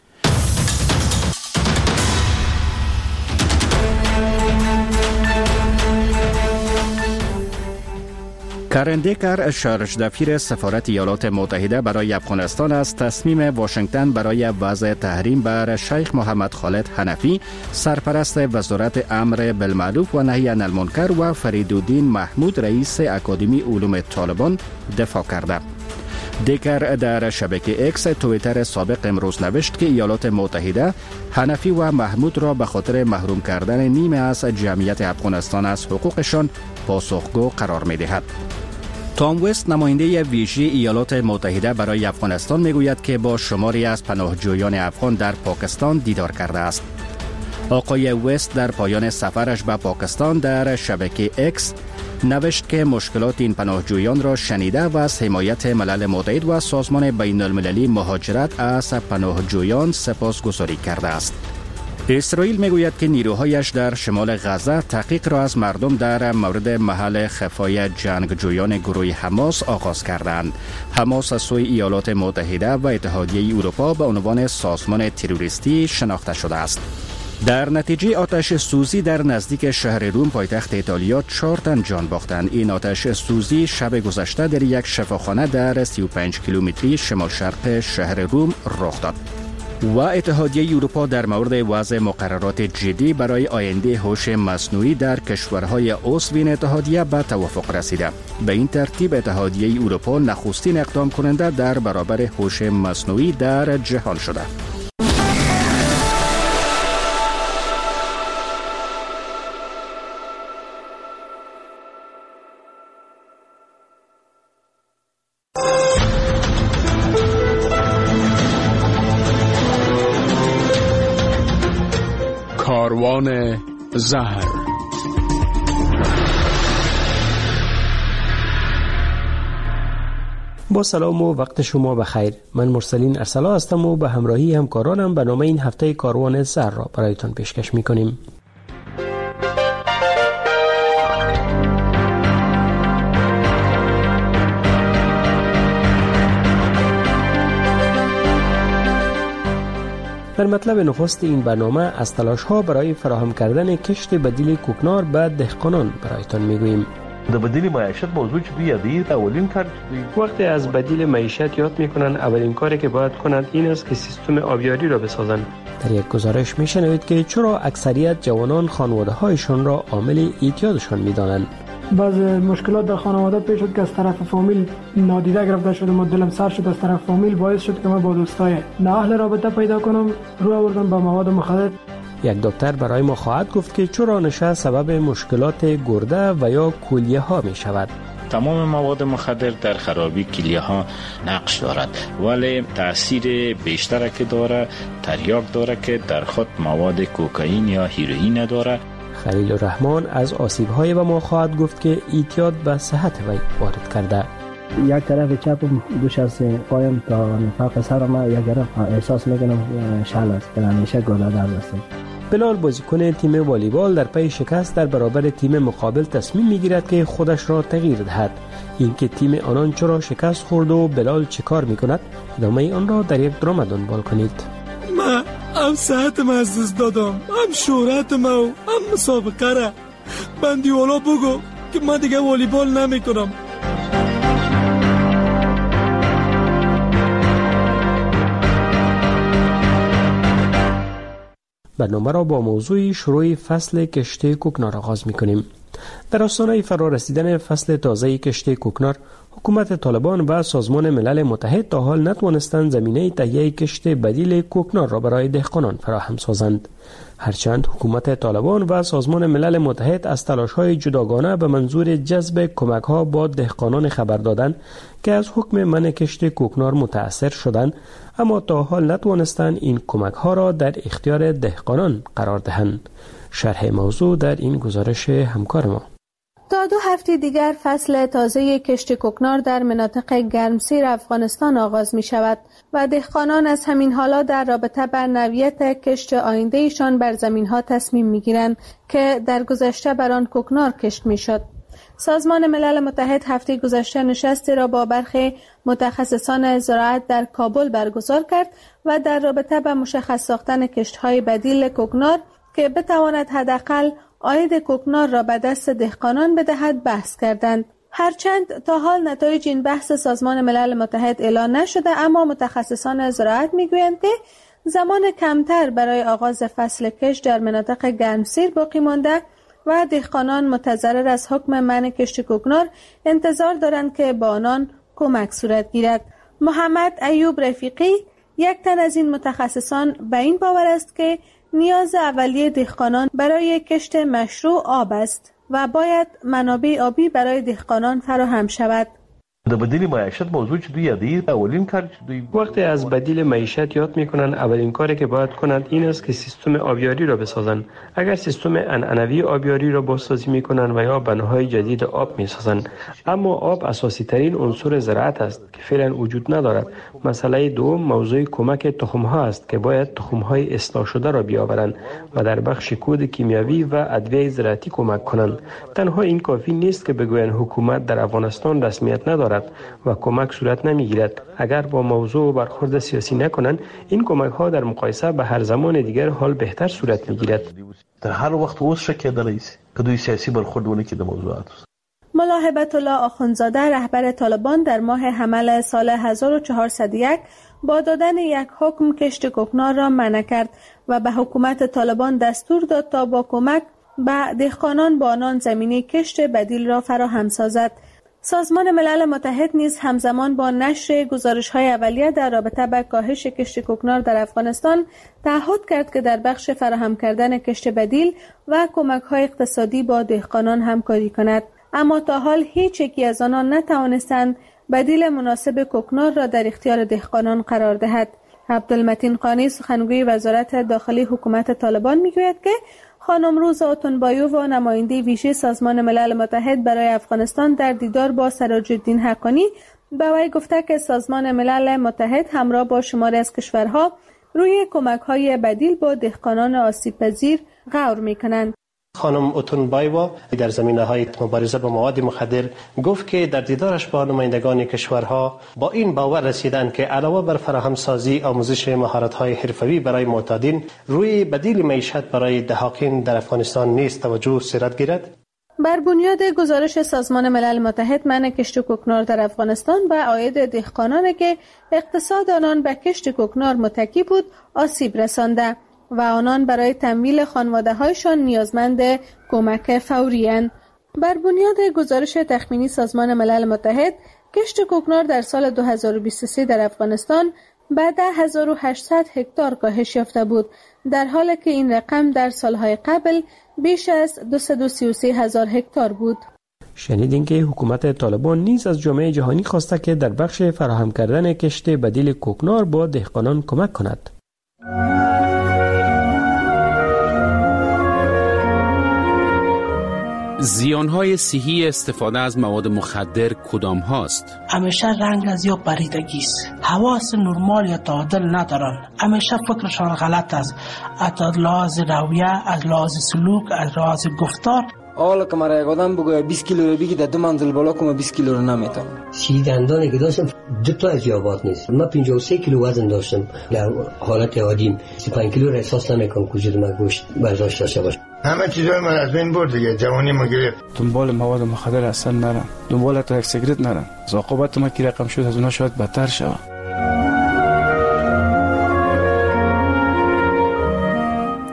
کرن دیکر، شارژدفیر سفارت ایالات متحده برای افغانستان، از تصمیم واشنگتن برای وضع تحریم بر شیخ محمد خالد حنفی، سرپرست وزارت امر بالمعروف و نهی عن المنکر، و فریدالدین محمود، رئیس اکادمی علوم طالبان، دفاع کرده. دیکر در شبکه اکس توییتر سابق امروز نوشت که ایالات متحده حنفی و محمود را به خاطر محروم کردن نیمه از جمعیت افغانستان از حقوقشان پاسخگو قرار می دهد. تام وست، نماینده ویژه ایالات متحده برای افغانستان، میگوید که با شماری از پناهجویان افغان در پاکستان دیدار کرده است. آقای وست در پایان سفرش به پاکستان در شبکه اکس نوشت که مشکلات این پناهجویان را شنیده و از حمایت ملل متحد و سازمان بین المللی مهاجرت از پناهجویان سپاسگزاری کرده است. اسرائیل میگوید که نیروهایش در شمال غزه تحقیق را از مردم در مورد محل خفای جنگجویان گروه حماس آغاز کردند. حماس از سوی ایالات متحده و اتحادیه اروپا به عنوان سازمان تروریستی شناخته شده است. در نتیجه آتش سوزی در نزدیک شهر روم پایتخت ایتالیا چهار تن جان باختند. این آتش سوزی شب گذشته در یک شفاخانه در سی و پنج کیلومتری شمال شرق شهر روم رخ داد. و اتحادیه اروپا در مورد وضع مقررات جدی برای آینده هوش مصنوعی در کشورهای عضو این اتحادیه به توافق رسیده. به این ترتیب اتحادیه اروپا نخستین اقدام کننده در برابر هوش مصنوعی در جهان شده. کاروان زهر. با سلام و وقت شما بخیر. من مرسلین ارسلا هستم و به همراهی همکارانم به نام این هفته کاروان زهر را برایتان پیشکش می‌کنیم. در مطلب نخست این برنامه از تلاش‌ها برای فراهم کردن کشت بدیل کوکنار به دهقانان برایتان میگوییم. د بدیل معیشت موضوع چې دوی یادی اولین کار وقتی از بدیل معیشت یاد میکنن، اولین کاری که باید کنند این است که سیستم آبیاری را بسازند. در یک گزارش میشنوید که چرا اکثریت جوانان خانواده‌هایشان را عامل اعتیادشان میدانند. بعض مشکلات در خانواده پیش شد که از طرف فامیل نادیده گرفته شد و دلم سر شد. از طرف فامیل باعث شد که من با دوستای نااهل رابطه پیدا کنم، رو آوردم به مواد مخدر. یک دکتر برای ما خواهد گفت که چرا نشه سبب مشکلات گرده و یا کلیه ها می شود. تمام مواد مخدر در خرابی کلیه ها نقش دارد، ولی تاثیر بیشتر که داره تریاک داره که در خود مواد کوکائین یا هیروئین نداره. خلیل الرحمن از آسیب های به ما خواهد گفت که اعتیاد به صحت وی وارد کرده. یک طرف چپم دوش از پایم تا نفاق سرم یک طرف احساس میکنم شل است که همیشه گلادر هستم. بلال بازیکن تیم والیبال در پی شکست در برابر تیم مقابل تصمیم میگیرد که خودش را تغییر دهد. اینکه تیم آنان چرا شکست خورد و بلال چه کار میکند، ادامه آن را در یک درام دنبال کنید. من هم صحت ما از دست دادم، هم شهرت ما و هم مسابقه را. بندی والا بگو که من دیگه والیبال نمیکنم. برنامه را با موضوع شروع فصل کشت کوکنار آغاز می‌کنیم. در آستانه فرارسیدن فصل تازه کشت کوکنار، حکومت طالبان و سازمان ملل متحد تا حال نتوانستند زمینه تهیه کشت بدیل کوکنار را برای دهقانان فراهم سازند. هرچند حکومت طالبان و سازمان ملل متحد از تلاش‌های جداگانه به منظور جذب کمک‌ها با دهقانان خبر دادند که از حکم منع کشت کوکنار متأثر شدند، اما تا حال نتوانستند این کمک‌ها را در اختیار دهقانان قرار دهند. شرح موضوع در این گزارش همکار ما. تا دو هفته دیگر فصل تازه کشت کوکنار در مناطق گرمسیر افغانستان آغاز می شود و دهقانان از همین حالا در رابطه با نوعیت کشت آینده ایشان بر زمین ها تصمیم می گیرند که در گذشته بر آن کوکنار کشت می شد. سازمان ملل متحد هفته گذشته نشستی را با برخی متخصصان زراعت در کابل برگزار کرد و در رابطه با مشخص ساختن کشت‌های بدیل کوکنار که بتواند حداقل عاید کوکنار را به دست دهقانان بدهد بحث کردند. هرچند تا حال نتایج این بحث سازمان ملل متحد اعلان نشده، اما متخصصان زراعت میگویند که زمان کمتر برای آغاز فصل کشت در مناطق گرمسیر باقی مانده و دهقانان متضرر از حکم منع کشت کوکنار انتظار دارند که با آنان کمک صورت گیرد. محمد ایوب رفیقی، یک تن از این متخصصان، به این باور است که نیاز اولیه دهقانان برای کشت مشروع آب است و باید منابع آبی برای دهقانان فراهم شود. د بدیل معیشت موضوع چې دوی یادی اولین کار چې دوی وقتی از بدیل معیشت یاد میکنن، اولین کاری که باید کنند این است که سیستم آبیاری را بسازند. اگر سیستم عنعنوی آبیاری را بازسازی میکنن و یا بناهای جدید آب میسازند، اما آب اساسی ترین عنصر زراعت است که فعلا وجود ندارد. مسئله دوم موضوع کمک تخم ها است که باید تخم های اصلاح شده را بیاورند و در بخش کود کیمیاوی و ادویه زراعتی کمک کنند. تنها این کافی نیست که بگویند حکومت در افغانستان رسمیت ندارد و کمک صورت نمیگیرد. اگر با موضوع برخورد سیاسی نکنند، این کمک ها در مقایسه به هر زمان دیگر حال بهتر صورت میگیرد. در هر وقت اوس شکه دلیس که دوی سیاسی برخورد ونه که د موضوعات. ملا هبت الله آخوندزاده رهبر طالبان در ماه حمل سال هزار و چهارصد و یک با دادن یک حکم کشت کوکنار را منع کرد و به حکومت طالبان دستور داد تا با کمک به دهقانان با آنان زمینه کشت بدیل را فراهم سازد. سازمان ملل متحد نیز همزمان با نشر گزارش‌های اولیه در رابطه با کاهش کشت کوکنار در افغانستان تعهد کرد که در بخش فراهم کردن کشت بدیل و کمک‌های اقتصادی با دهقانان همکاری کند، اما تا حال هیچ یکی از آنان نتوانستند بدیل مناسب کوکنار را در اختیار دهقانان قرار دهد. عبدالمتین قانی، سخنگوی وزارت داخلی حکومت طالبان، میگوید که خانم روزا اتونبایو و نماینده ویژه سازمان ملل متحد برای افغانستان در دیدار با سراج الدین حقانی به وی گفته که سازمان ملل متحد همراه با شماری از کشورها روی کمک‌های بدیل با دهقانان آسیب‌پذیر غور می‌کنند. خانم اتونبایوا در زمینه‌های مبارزه با مواد مخدر گفت که در دیدارش با نمایندگان کشورها با این باور رسیدند که علاوه بر فراهمسازی آموزش مهارت‌های حرفه‌ای برای معتادین، روی بدیل معیشت برای دهقان در افغانستان نیز توجه صورت گیرد. بر بنیاد گزارش سازمان ملل متحد، منع کشت کوکنار در افغانستان به عاید دهقانانی که اقتصاد آنان به کشت کوکنار متکی بود آسیب رسانده و آنان برای تمویل خانواده‌هایشان نیازمند کمک فوری اند. بر بنیاد گزارش تخمینی سازمان ملل متحد، کشت کوکنار در سال دو هزار و بیست و سه در افغانستان به ده هزار و هشتصد هکتار کاهش یافته بود، در حالی که این رقم در سالهای قبل بیش از دویست و سی و سه هزار هکتار بود. شنیدین که حکومت طالبان نیز از جامعه جهانی خواسته که در بخش فراهم کردن کشت بدیل کوکنار با دهقانان کمک کند. زیانهای صحی استفاده از مواد مخدر کدام هاست؟ همیشه رنگ از یا پریدگی است، حواس نرمال یا تعادل ندارن، همیشه فکرشان غلط است، از لحاظ رویه، از لحاظ سلوک، از لحاظ گفتار. حالا که مرا یک آدم بگوید بیست کیلو رو بگی در دو منزل بالا کنم بیست کیلو رو نمیتونم. سی دندانی که داشتم دو تا از یابات نیست. من پنجاه و سه کیلو وزن داشتم در حالت عادیم. سی و پنج کیلو را احساس نمیکنم که وجود من گوشت برداشت داشته باشه. همه چیزای من از بین برد دیگه، جوانی ما گرفت. دنبال مواد مخدر اصلا نرم، دنبال تا یک سیگرت نرم. عاقبت ما کی رقم شد از اونها شاید بدتر شود.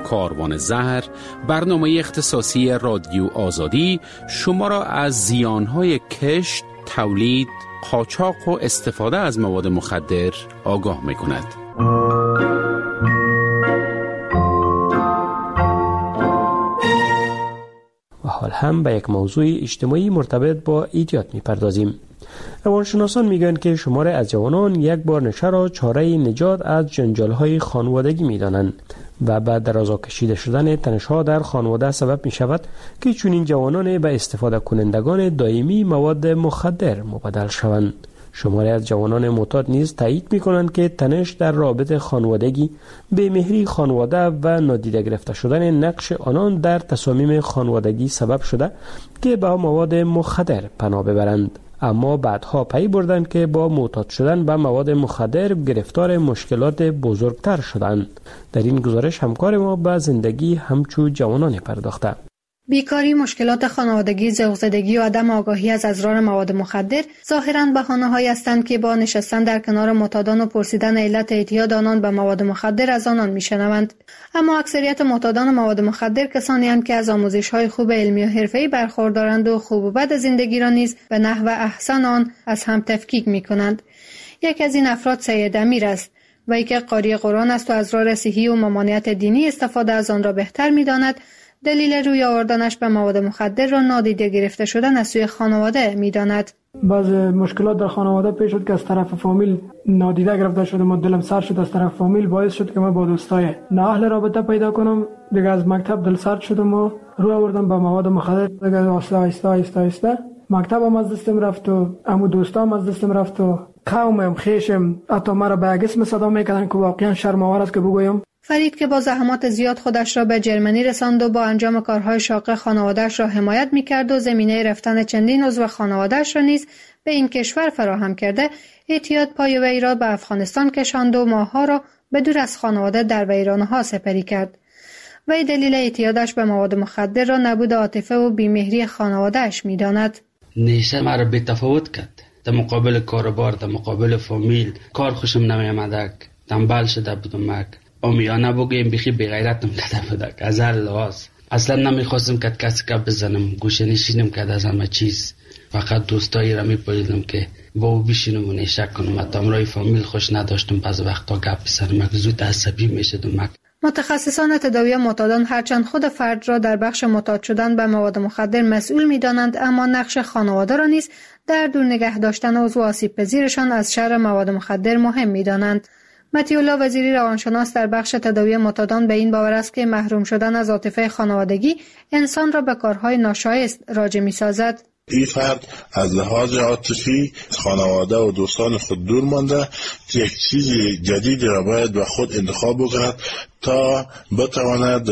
کاروان زهر، برنامه اختصاصی رادیو آزادی شما را از زیانهای کشت، تولید، قاچاق و استفاده از مواد مخدر آگاه می کند. و حال هم به یک موضوع اجتماعی مرتبط با ایجاد می پردازیم. روانشناسان میگن که شمار از جوانان یک بار نشه را چاره نجات از جنجال‌های خانوادگی می‌دانند و بعد درازا کشیده شدن تنش‌ها در خانواده سبب می‌شود که چنین جوانان به استفاده کنندگان دائمی مواد مخدر مبدل شوند. شماری از جوانان معتاد نیز تایید می‌کنند که تنش در رابطه خانوادگی، بی‌مهری خانواده و نادیده گرفته شدن نقش آنان در تصامیم خانوادگی سبب شده که به مواد مخدر پناه ببرند. اما بعدها پی بردند که با معتاد شدن به مواد مخدر گرفتار مشکلات بزرگتر شدند. در این گزارش همکار ما به زندگی همچو جوانان پرداخته. بیکاری، مشکلات خانوادگی، ذوق‌زدگی و عدم آگاهی از اضرار مواد مخدر ظاهراً بهانه‌هایی هستند که با نشستن در کنار معتادان و پرسیدن علت اعتیاد آنان به مواد مخدر از آنان می‌شنوند. اما اکثریت معتادان مواد مخدر کسانی هستند که از آموزش‌های خوب علمی و حرفه‌ای برخوردارند و خوب و بد زندگی را نیز به نحو احسن آن از هم تفکیک می‌کنند. یک از این افراد سید امیر است، وی که قاری قرآن است و از راه صحی و ممانعت دینی استفاده از آن را بهتر می‌داند. دلیل روی آوردنش به مواد مخدر را نادیده گرفته شدن از سوی خانواده می‌داند. بعض مشکلات در خانواده پیش شد که از طرف فامیل نادیده گرفته شدم و دلم سرد شد. از طرف فامیل باعث شد که من با دوستای نااهل رابطه پیدا کنم. دیگه از مکتب دل سرد شدم و رو آوردم به مواد مخدر. دیگه آهسته آهسته آهسته آهسته مکتبم از دستم رفت و عمو دوستام از دستم رفت و قومم، خیشم، حتی مرا به اسم صدا می‌کردن که واقعا شرم‌آور است که بگویم. فرید که با زحمات زیاد خودش را به جرمنی رساند و با انجام کارهای شاق خانواده‌اش را حمایت می‌کرد و زمینه رفتن چندین عضو خانواده‌اش را نیز به این کشور فراهم کرده، اعتیاد پای وی را به افغانستان کشاند و ماه‌ها را به دور از خانواده در ویرانه‌ها سپری کرد. وی دلیل اعتیادش به مواد مخدر را نبود عاطفه و بی‌مهری خانواده‌اش می‌داند. نیشه مرا بی تفاوت کرد. در مقابل کاربار، در مقابل فامیل، کار خوشم نمی‌آمد. تنبل شده بودم. امیانه بگویم بیخی بغیرتم کرده بودک از هر لحاظ. اصلا نمیخواستم که کسی که بزنم، گوشه نشینم کرده از همه چیز. فقط دوستایی را میپاییدم که با او بشینم و نیشه کنم. حتی امرای فامیل خوش نداشتم، بعض وقتا گپ بزنم، زود عصبی میشدم. متخصصان تداوی معتادان هرچند خود فرد را در بخش معتاد شدن به مواد مخدر مسئول می‌دانند، اما نقش خانواده را نیز در دور نگه داشتن عضو آسیب پذیرشان از شر مواد مخدر مهم می‌دانند. متی‌الله وزیری روانشناس در بخش تداوی معتادان به این باور است که محروم شدن از عاطفه خانوادگی انسان را به کارهای ناشایست راجع می‌سازد. این فرد از لحاظ عاطفی خانواده و دوستان خود دور مانده، یک چیز جدید را باید به خود انتخاب بکند تا بتواند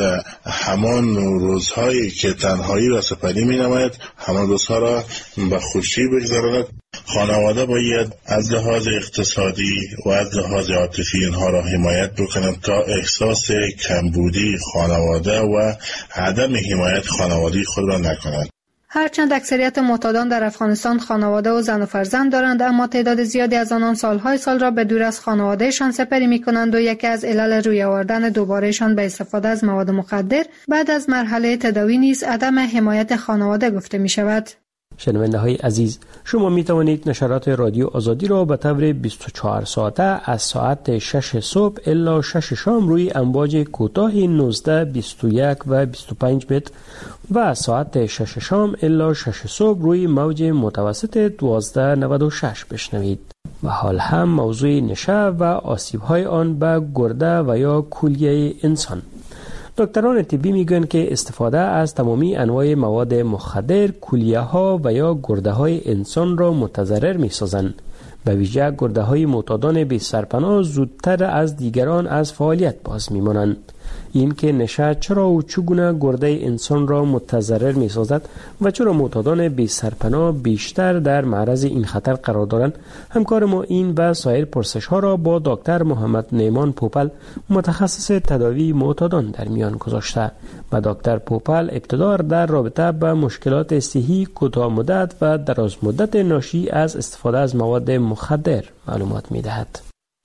همان روزهایی که تنهایی را سپری می نماید همان روزها را به خوشی بگذراند. خانواده باید از لحاظ اقتصادی و از لحاظ عاطفی اینها را حمایت بکنند تا احساس کمبودی خانواده و عدم حمایت خانوادگی خود را نکنند. هرچند اکثریت معتادان در افغانستان خانواده و زن و فرزند دارند، اما تعداد زیادی از آنان سالهای سال را به دور از خانوادهشان سپری می کنند و یکی از علل روی آوردن دوبارهشان به استفاده از مواد مخدر بعد از مرحله تداوی نیز عدم حمایت خانواده گفته می شود. شنونده های عزیز، شما می توانید نشرات رادیو آزادی را به طور بیست و چهار ساعته از ساعت شش صبح الی شش شام روی امواج کوتاه نوزده، بیست و یک و بیست و پنج متر و از ساعت شش شام الی شش صبح روی موج متوسط دوازده نود و شش بشنوید. و حال هم موضوع نشه و آسیب های آن به گرده و یا کلیه انسان. دکتران طبی میگن که استفاده از تمامی انواع مواد مخدر کلیه ها و یا گرده های انسان را متضرر می سازند. به ویژه گرده های معتادان بی سرپناه زودتر از دیگران از فعالیت باز می مانند. این که نشه چرا و چگونه گرده انسان را متضرر می سازد و چرا معتادان بی سرپناه بیشتر در معرض این خطر قرار دارند، همکار ما این و سایر پرسش ها را با دکتر محمد نیمان پوپل متخصص تداوی معتادان در میان گذاشته. و دکتر پوپل ابتدا در رابطه با مشکلات صحی کوتاه مدت و دراز مدت ناشی از استفاده از مواد مخدر معلومات می دهد.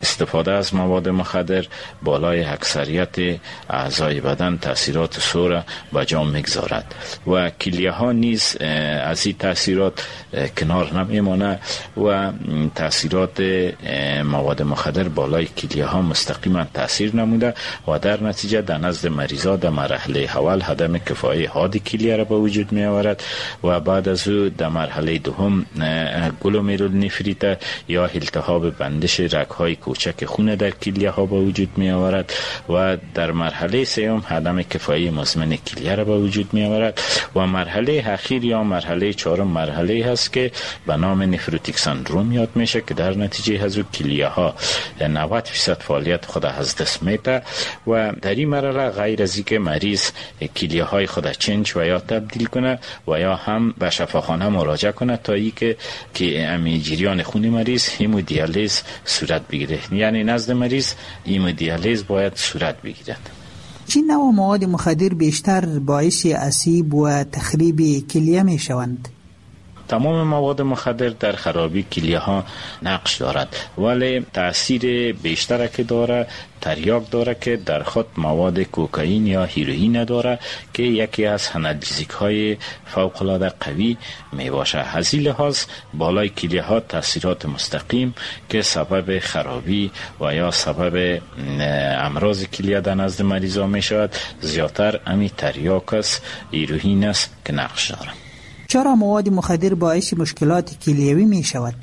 استفاده از مواد مخدر بالای اکثریت اعضای بدن تاثیرات سور به جا میگذارد و کلیه ها نیز از این تاثیرات کنار نمیمانه و تاثیرات مواد مخدر بالای کلیه ها مستقیما تاثیر نموده و در نتیجه در نزد مریضا در مرحله اول عدم کفایی حاد کلیه را به وجود می آورد و بعد از او در مرحله دوم گلومرولونفریت یا التهاب بندش رگ‌های کوچک خون در کلیه ها به وجود می آورد و در مرحله سوم عدم کفایی مزمن کلیه را به وجود می آورد و مرحله اخیر یا مرحله چهارم مرحله هست که به نام نفروتیک سندروم یاد میشه که در نتیجه از او کلیه ها نود درصد فعالیت خود از دست میده و در این مرحله غیر از اینکه مریض کلیه های خود چنج و یا تبدیل کنه و یا هم به شفاخانه مراجعه کنه تا اینکه که امی جریان خون مریض همودیالیز صورت بگیره، یعنی نزد مریض همودیالیز باید صورت بگیرد. چه نوع مواد مخدر بیشتر باعث اسیب و تخریب کلیه می شوند؟ تمام مواد مخدر در خرابی کلیه ها نقش دارد ولی تاثیر بیشتر که داره تریاک داره که در خود مواد کوکائین یا هیروئین داره که یکی از آنالژیک های فوق العاده قوی می باشه. از این لحاظ بالای کلیه ها تاثیرات مستقیم که سبب خرابی و یا سبب امراض کلیه در نزد مریضا می شود زیادتر امی تریاک است، هیروئین است که نقش داره. چرا مواد مخدر باعث مشکلات کلیوی می شود؟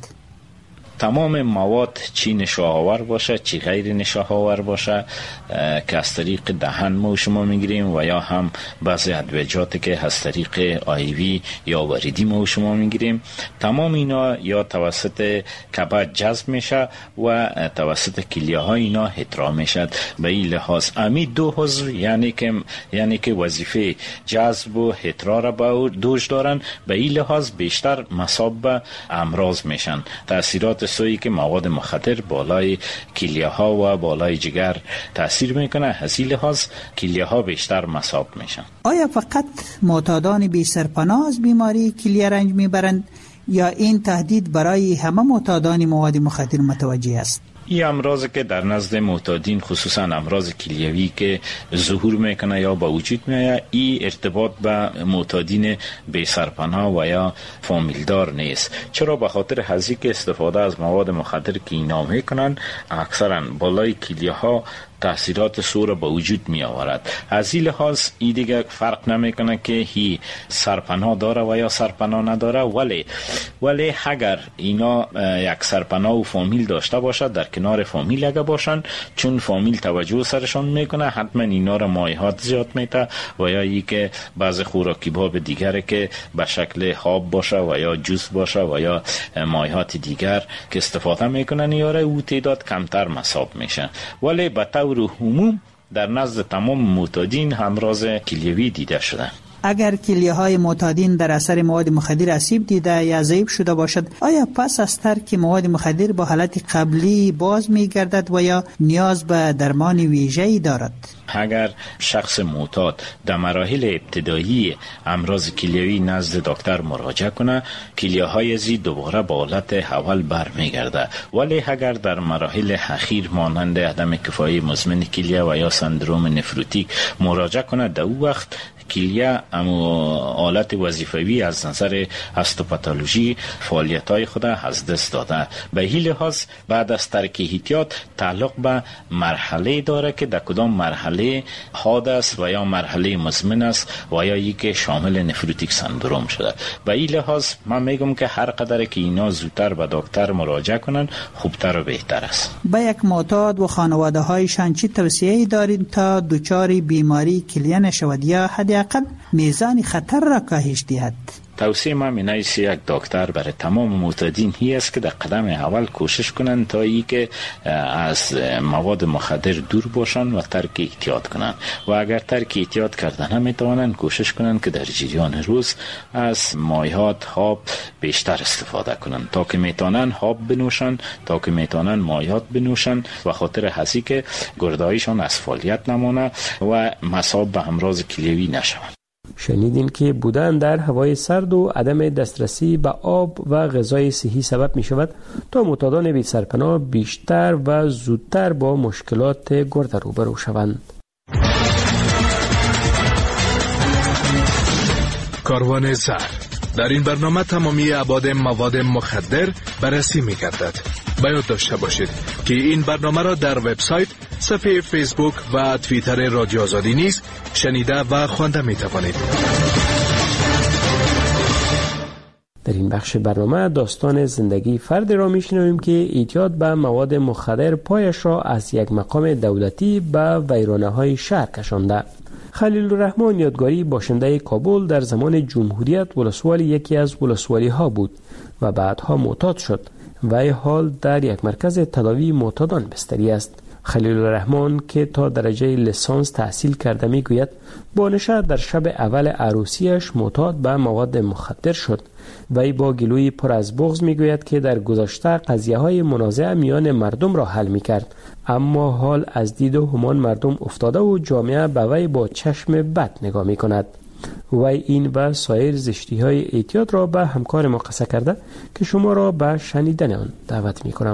تمام مواد چی نشاه‌آور باشه چی غیر نشاه‌آور باشه که از طریق دهن ما شما میگیریم و یا هم بعضی ادویجاتی که از طریق آیوی یا وریدی ما شما میگیریم، تمام اینا یا توسط کبد جذب میشه و توسط کلیه ها اینا احترام میشد. به این لحاظ امی دو عضو یعنی که یعنی که وظیفه جذب و احترار را به دوش دارن، به این لحاظ بیشتر مصاب به امراض میشن. تاثیرات سویی که مواد مخدر بالای کلیه ها و بالای جگر تاثیر میکنه، از این لحاظ کلیه ها بیشتر مصاب میشن. آیا فقط معتادان بی سرپناه از بیماری کلیه رنج میبرند یا این تهدید برای همه معتادان مواد مخدر متوجه است؟ این امراض که در نزد معتادین خصوصا امراض کلیوی که ظهور میکنه یا با وجود میاد، این ارتباط به معتادین بی سرپناه و یا فامیلدار نیست. چرا؟ به خاطر هزی که استفاده از مواد مخدر که اینا میکنن اکثرا بالای کلیه ها تاثیرات سور به وجود می آورد. از این لحاظ این دیگه فرق نمیکنه که هی سرپناه داره و یا سرپناه نداره، ولی ولی اگر اینا یک سرپناه و فامیل داشته باشد در کنار فامیل اگه باشن، چون فامیل توجه سرشان میکنه حتما اینا را مایحات زیاد میته و یا ای که بعض خوراکی باب دیگره که به شکل حاب باشه و یا جوس باشه و یا مایحات دیگر که استفاده میکنن یاره او تعداد کمتر مصاب میشه. ولی به طور عموم در نزد تمام معتادین امراض کلیوی دیده شده. اگر کلیه های معتادین در اثر مواد مخدر آسیب دیده یا ضعیف شده باشد، آیا پس از ترک مواد مخدر با حالت قبلی باز می گردد و یا نیاز به درمان ویژه‌ای دارد؟ اگر شخص معتاد در مراحل ابتدایی امراض کلیوی نزد دکتر مراجعه کنه، کلیه های زی دوباره به حالت اول برمیگرده. ولی اگر در مراحل اخیر مانند عدم کفایی مزمن کلیه و یا سندروم نفروتیک مراجعه کنه، در او وقت کلیه اما آلت وظیفوی از نظر هستوپاتولوژی فعالیت‌های خود از دست داده. به این لحاظ بعد از ترک احتیاط تعلق به مرحله داره که در کدام مرحله حاد است و یا مرحله مزمن است و یا یک شامل نفروتیک سندروم شده. به این لحاظ من میگم که هر قدر که اینا زودتر به دکتر مراجعه کنن خوبتر و بهتر است. به یک معتاد و خانواده هایشان چی توصیه‌ای دارید تا دچار بیماری کلیه نشود یا حداقل میزان خطر را کاهش دهد؟ توصیه من اینه است یک دکتر برای تمام معتادین هی است که در قدم اول کوشش کنند تا ای که از مواد مخدر دور باشند و ترک احتیاط کنند و اگر ترک احتیاط کردن نمیتوانند کوشش کنند که در جریان روز از مایحات حاب بیشتر استفاده کنند تا که میتونن حاب بنوشن، تا که میتونن مایحات بنوشن و خاطر هستی که گردایشان از فعالیت نمونه و مصاب به امراض کلیوی نشوند. شنیدین که بودن در هوای سرد و عدم دسترسی به آب و غذای صحی سبب می شود تا معتادان بی سرپناه بیشتر و زودتر با مشکلات گرده روبرو شوند. کاروان زر. در این برنامه تمامی ابعاد مواد مخدر بررسی می گردد. باید داشته باشید که این برنامه را در وبسایت، صفحه فیسبوک و توییتر رادیو آزادی نیز شنیده و خوانده می توانید. در این بخش برنامه داستان زندگی فردی را میشنویم که اعتیاد به مواد مخدر پایش را از یک مقام دولتی به ویرانه‌های شهر کشانده. خلیل الرحمن یادگاری باشنده کابل در زمان جمهوریت ولسوالی یکی از ولسوالی ها بود و بعدها معتاد شد و حال در یک مرکز تداوی معتادان بستری است. خلیل الرحمن که تا درجه لیسانس تحصیل کرده میگوید با نشأت در شب اول عروسیش معتاد به مواد مخدر شد. وی با گلوی پر از بغض میگوید که در گذشته قضیه های منازعه میان مردم را حل میکرد، اما حال از دید همان مردم افتاده و جامعه به وی با چشم بد نگاه میکند. وی این و سایر زشتی های اعتیاد را به همکار ما قصه کرده که شما را به شنیدن آن دعوت میکنم.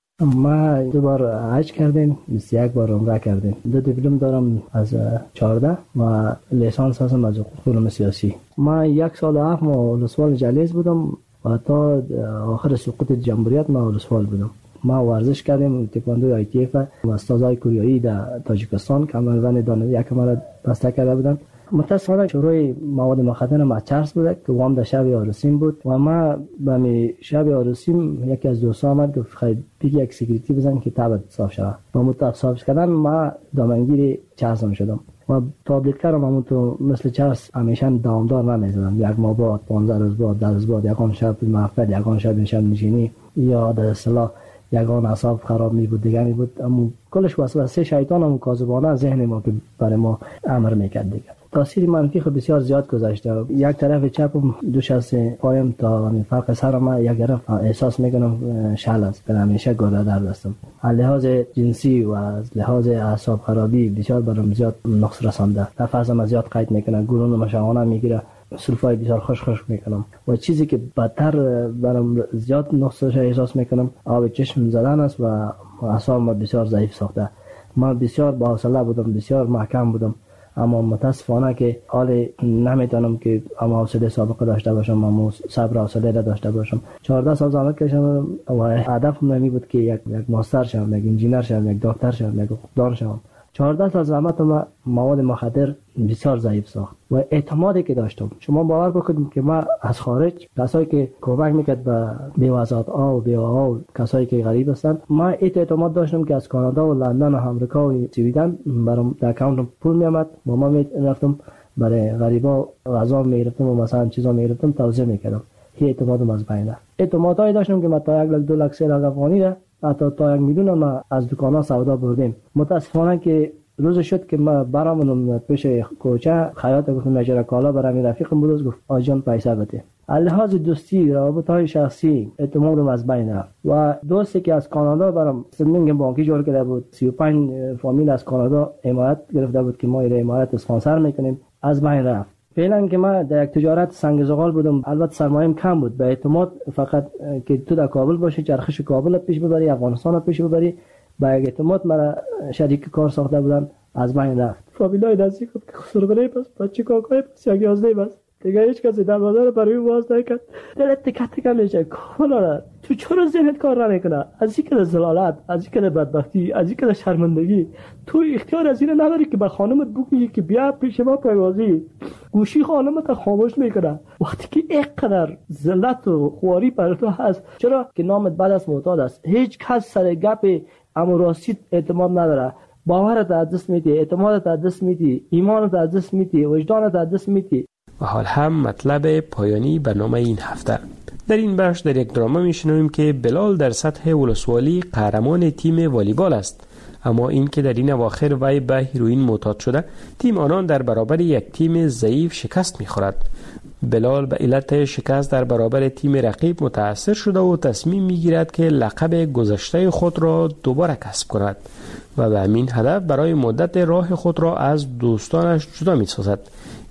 ما دو بار حج کردیم، بیست و یک بار عمره کردیم. دو دیپلم دارم از چهارده و لیسانس هستم از علوم سیاسی. ما یک سال و هفت ماه ولسوال جلیز بودم و تا آخر سقوط جمهوریت ما ولسوال بودم. ما ورزش کردیم تکواندو آی تی اف و استادای کوریایی در تاجیکستان که من دانه یک مرا بسته کرده بودن. متأسفانه شروع مواد مخدر ما چرس بوده که وام در شب عروسیم بود و ما به می شب عروسیم یکی از دوستان آمد گفت خیلی پیک یک سکیوریتی بزن که تابت صاف شود. با متأسف صاف کردن ما دامنگیر چرس شدم و تابلیت کردم. همون تو مثل چرس همیشه دوامدار نمیزدم، یک ماه بعد، پانزده روز بعد، ده روز بعد، یکان شب محفل، یکان شب نشان نشینی یا در اصطلاح یگان اعصاب خراب می بود دیگه می بود. اما کلش وسوسه شیطان و کاذبانه ذهن ما که برای ما امر میکرد دیگه. تاثیر منفی خب بسیار زیاد گذاشته. یک طرف چپم دوش از پایم تا فرق سرم یک طرف احساس میکنم شل است، به همیشه گرده درد هستم. از لحاظ جنسی و از لحاظ اعصاب خرابی بسیار برام زیاد نقص رسانده. نفسم زیاد قید میکنه، گلون مشاغانه میگیره، سلفای بسیار خوش خوش میکنم و چیزی که بدتر برام زیاد نقصش احساس میکنم آب چشم زدن است و اعصابم بسیار ضعیف ساخته. من بسیار با حوصله بودم، بسیار محکم بودم، اما متاسفانه که حال نمیتونم که اما حوصله سابقه داشته باشم، اما صبر حوصله داشته باشم. چهارده سال زحمت کشیدم و هدفم نمی بود که یک یک ماستر شم، یک انجینر شم، یک دکتر شم، یک دکتر شم. چهارده سال زحمت ما مواد مخدر بسیار ضعیف ساخت و اعتمادی که داشتم. شما باور بکنید که ما از خارج کسایی که کمک میکرد به بیوزات ها و بیوها و کسایی که غریب هستند، ما اعتماد داشتم که از کانادا و لندن و آمریکا و سویدن برام در اکانتم پول میامد و ما میرفتم برای غریبا غذا میگرفتم و مثلا چیزا میگرفتم توزیع میکردم. این اعتمادم از بین رفت. اعتمادایی داشتم که ما تا یک لک دو لک سه لک افغانی را حتی تا یک میلیون ما از دکانا سودا بردیم. متاسفانه که روز شد که ما برامونم پیش کوچه خیاط گفتم نجار کالا برام رفیقم بود، گفت آجان پیسه بده. لحاظ دوستی رابطه‌های شخصی اعتمادم از بین رفت و دوستی که از کانادا برام سندینگ بانکی جور کرده بود، سی و پنج فامیل از کانادا حمایت گرفته بود که ما این حمایت اسپانسر میکنیم، از بین رفت. فعلا که من در یک تجارت سنگ زغال بودم، البته سرمایه‌ام کم بود، به اعتماد فقط که تو در کابل باشی، چرخش کابل پیش ببری، افغانستان پیش ببری، با اعتماد مرا شریک کار ساخته بودن، از بین رفت. فامیلای نزدیک که خسرگونه پس بچه کاکای پس یک یازده بس دیگه هیچ کسی دروازه رو برای باز نکرد. دلت تکه تکه میشه. کالا تو چرا ذهنت کار نمیکنه؟ از این که زلالت، از این که بدبختی، از این که شرمندگی، تو اختیار از این نداری که به خانمت بگی که بیا پیش ما پیوازی. گوشی خانمت خاموش میکنه وقتی که اینقدر ذلت و خواری بر تو هست. چرا که نامت بعد از معتاد است. هیچ کس سر گپ اما راستی اعتماد نداره. باورت از دست میدی، اعتمادت از دست میدی، ایمانت از دست میدی، وجدانت از دست میدی. و حال هم مطلب پایانی برنامه این هفته. در این بخش در یک دراما میشنویم که بلال در سطح ولسوالی قهرمان تیم والیبال است، اما این که در این اواخر وی به هیروئین معتاد شده، تیم آنان در برابر یک تیم ضعیف شکست میخورد. بلال به علت شکست در برابر تیم رقیب متأثر شده و تصمیم میگیرد که لقب گذشته خود را دوباره کسب کند و به همین هدف برای مدت راه خود را از دوستانش جدا میسازد.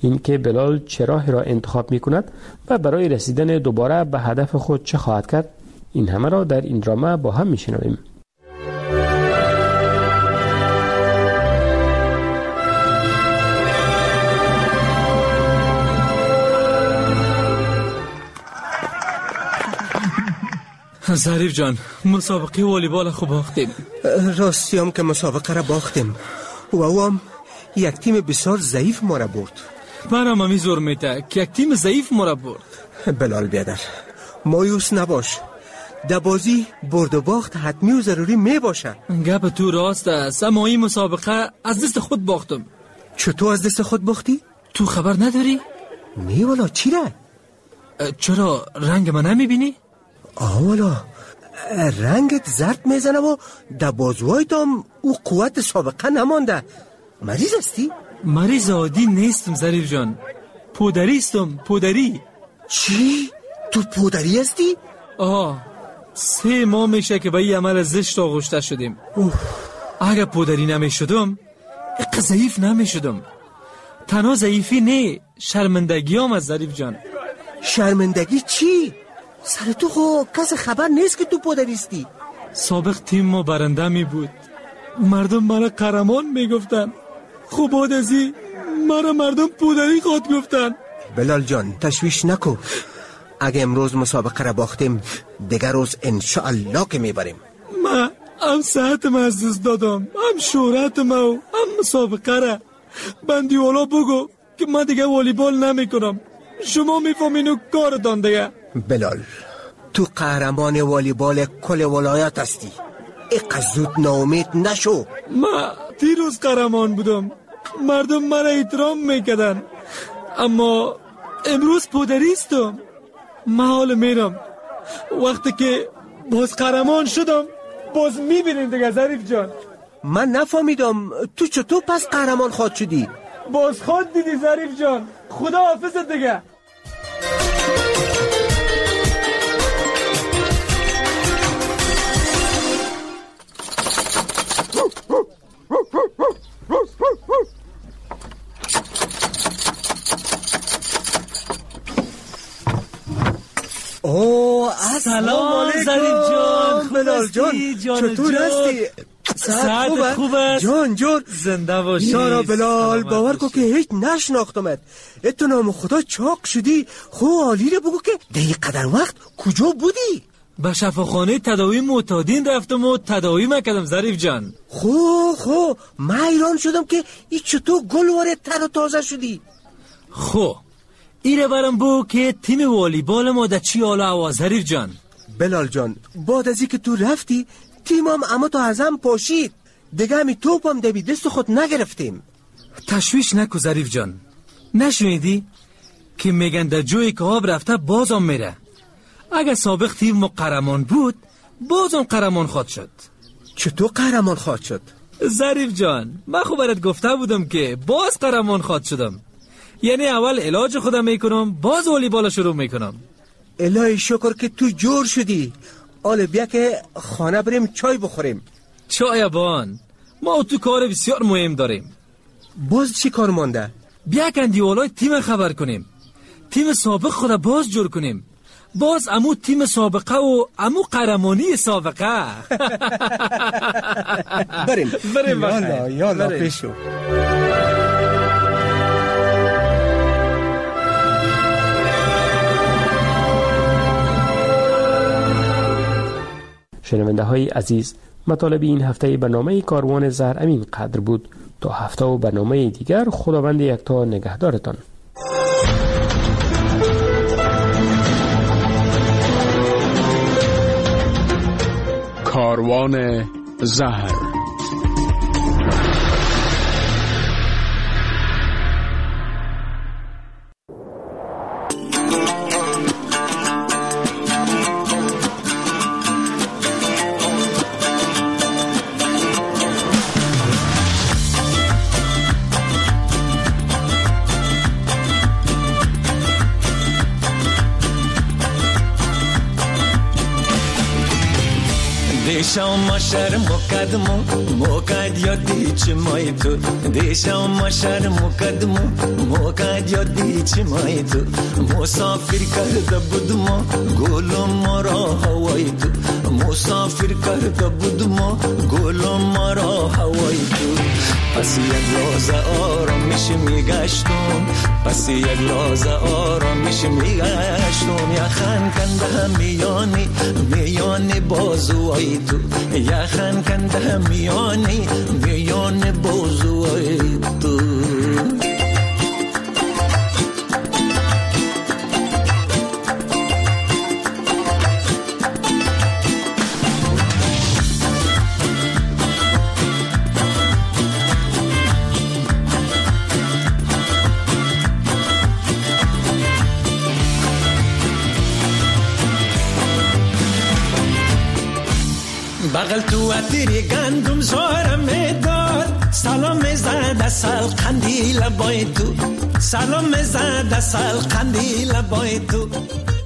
اینکه بلال چه راهی را انتخاب می کند و برای رسیدن دوباره به هدف خود چه خواهد کرد، این همه را در این درامه با هم می شنویم. ظریف جان، مسابقه والیبال خوب باختیم. راستی هم که مسابقه را باختیم و او هم یک تیم بسیار ضعیف ما را برد. برام همی زور میته که یک تیم ضعیف ما را برد. بلال بیادر، مایوس نباش، در بازی برد و باخت حتمی و ضروری می باشه. گپ تو راست است، اما این مسابقه از دست خود باختم. چطور از دست خود باختی؟ تو خبر نداری؟ نه والا، چی را؟ چرا رنگ من نمیبینی؟ آه والا، رنگت زرد میزنه و در بازوهای تام او قوت سابقه نمانده. مریض هستی؟ مریض عادی نیستم ظریف جان، پودری استم. پودری. چی؟ تو پودری هستی؟ آه، سه ماه میشه که به این عمل زشت آغشته شدیم. اوه. اگر پودری نمیشدم اقا ضعیف نمیشدم. تنها ضعیفی نه، شرمندگی هم از ظریف جان. شرمندگی چی؟ سر تو خو کس خبر نیست که تو پودریستی. سابق تیم ما برنده می بود، مردم مرا قهرمان می گفتن. خب بعد از این مرا مردم پودری خود گفتن. بلال جان تشویش نکن، اگه امروز مسابقه را باختیم دیگر روز انشاءالله که میبریم. من هم صحتم از دست دادم، هم شهرتم و هم مسابقه را. بندی والا بگو که من دیگه والیبال نمی کنم. شما میفهمینو کارتان دیگه. بلال، تو قهرمان والیبال کل ولایت هستی، اقا زود ناامید نشو. من دیروز قهرمان بودم، مردم مرا احترام میکردن، اما امروز پودریستم. من حال میرم، وقتی که باز قهرمان شدم باز میبینیم دیگه ظریف جان. من نفهمیدم تو چطور پس قهرمان خود شدی؟ باز خود دیدی ظریف جان. خدا حافظت دیگه. اوه سلام ظریف جان. بلال جان چطور هستی؟ ساعت خوبه؟ جان جان زنده باشی. یارا بلال باور کن که هیچ نشناختمت. اتو نام خدا چاق شدی. خو عالی رو بگو که دیگه قدر وقت کجا بودی؟ به شفاخانه تداوی معتادین رفتم و تداوی مکردم ظریف جان. خو خو من ایران شدم که ای چطور گلواره تر و تازه شدی. خو ایره برم بو که تیم والیبال ما در چی حال آواز ظریف جان؟ بلال جان بعد از که تو رفتی تیمم اما تو ازم پاشید دیگه، همی توپم دبی دست خود نگرفتیم. تشویش نکو ظریف جان، نشنیدی که میگن در جوی که آب رفته بازم میره. اگه سابق تیم ما قهرمان بود بازم قهرمان خواهد شد. چطور قهرمان خواهد شد؟ ظریف جان من خب برات گفته بودم که باز قهرمان خواهد شدم. یعنی اول علاج خودم میکنم باز والیبال شروع میکنم. الهی شکر که تو جور شدی. آله بیا که خانه بریم چای بخوریم. چای بان ما تو کار بسیار مهم داریم. باز چی کار مانده؟ بیا کندی والای تیم خبر کنیم، تیم سابق خود باز جور کنیم، باز امو تیم سابقه و امو قهرمانی سابقه. بریم بریم یالا یالا پیشو. شنونده های عزیز، مطالب این هفته برنامه کاروان زهر امین قدر بود. تا هفته و برنامه دیگر خداوند یکتا نگهدارتان. کاروان زهر. دیشا ما شر مقدمو موقد یادی چی مای تو دیشا ما شر مقدمو موقد یادی چی مای تو مسافر کرده بودم گلم مرا هوای تو مسافر کرده بودم گلم مرا هوای تو پس یک لحظه آرامش میگشتم پس یک لحظه آرامش میگشتم یخن کنده میانی میانی بازوی تو یخن کنده میانی میانی بازوی تو بغل تو اتری گندم زارم میداد سلام زد سال قندیل بای تو سلام زد سال قندیل بای تو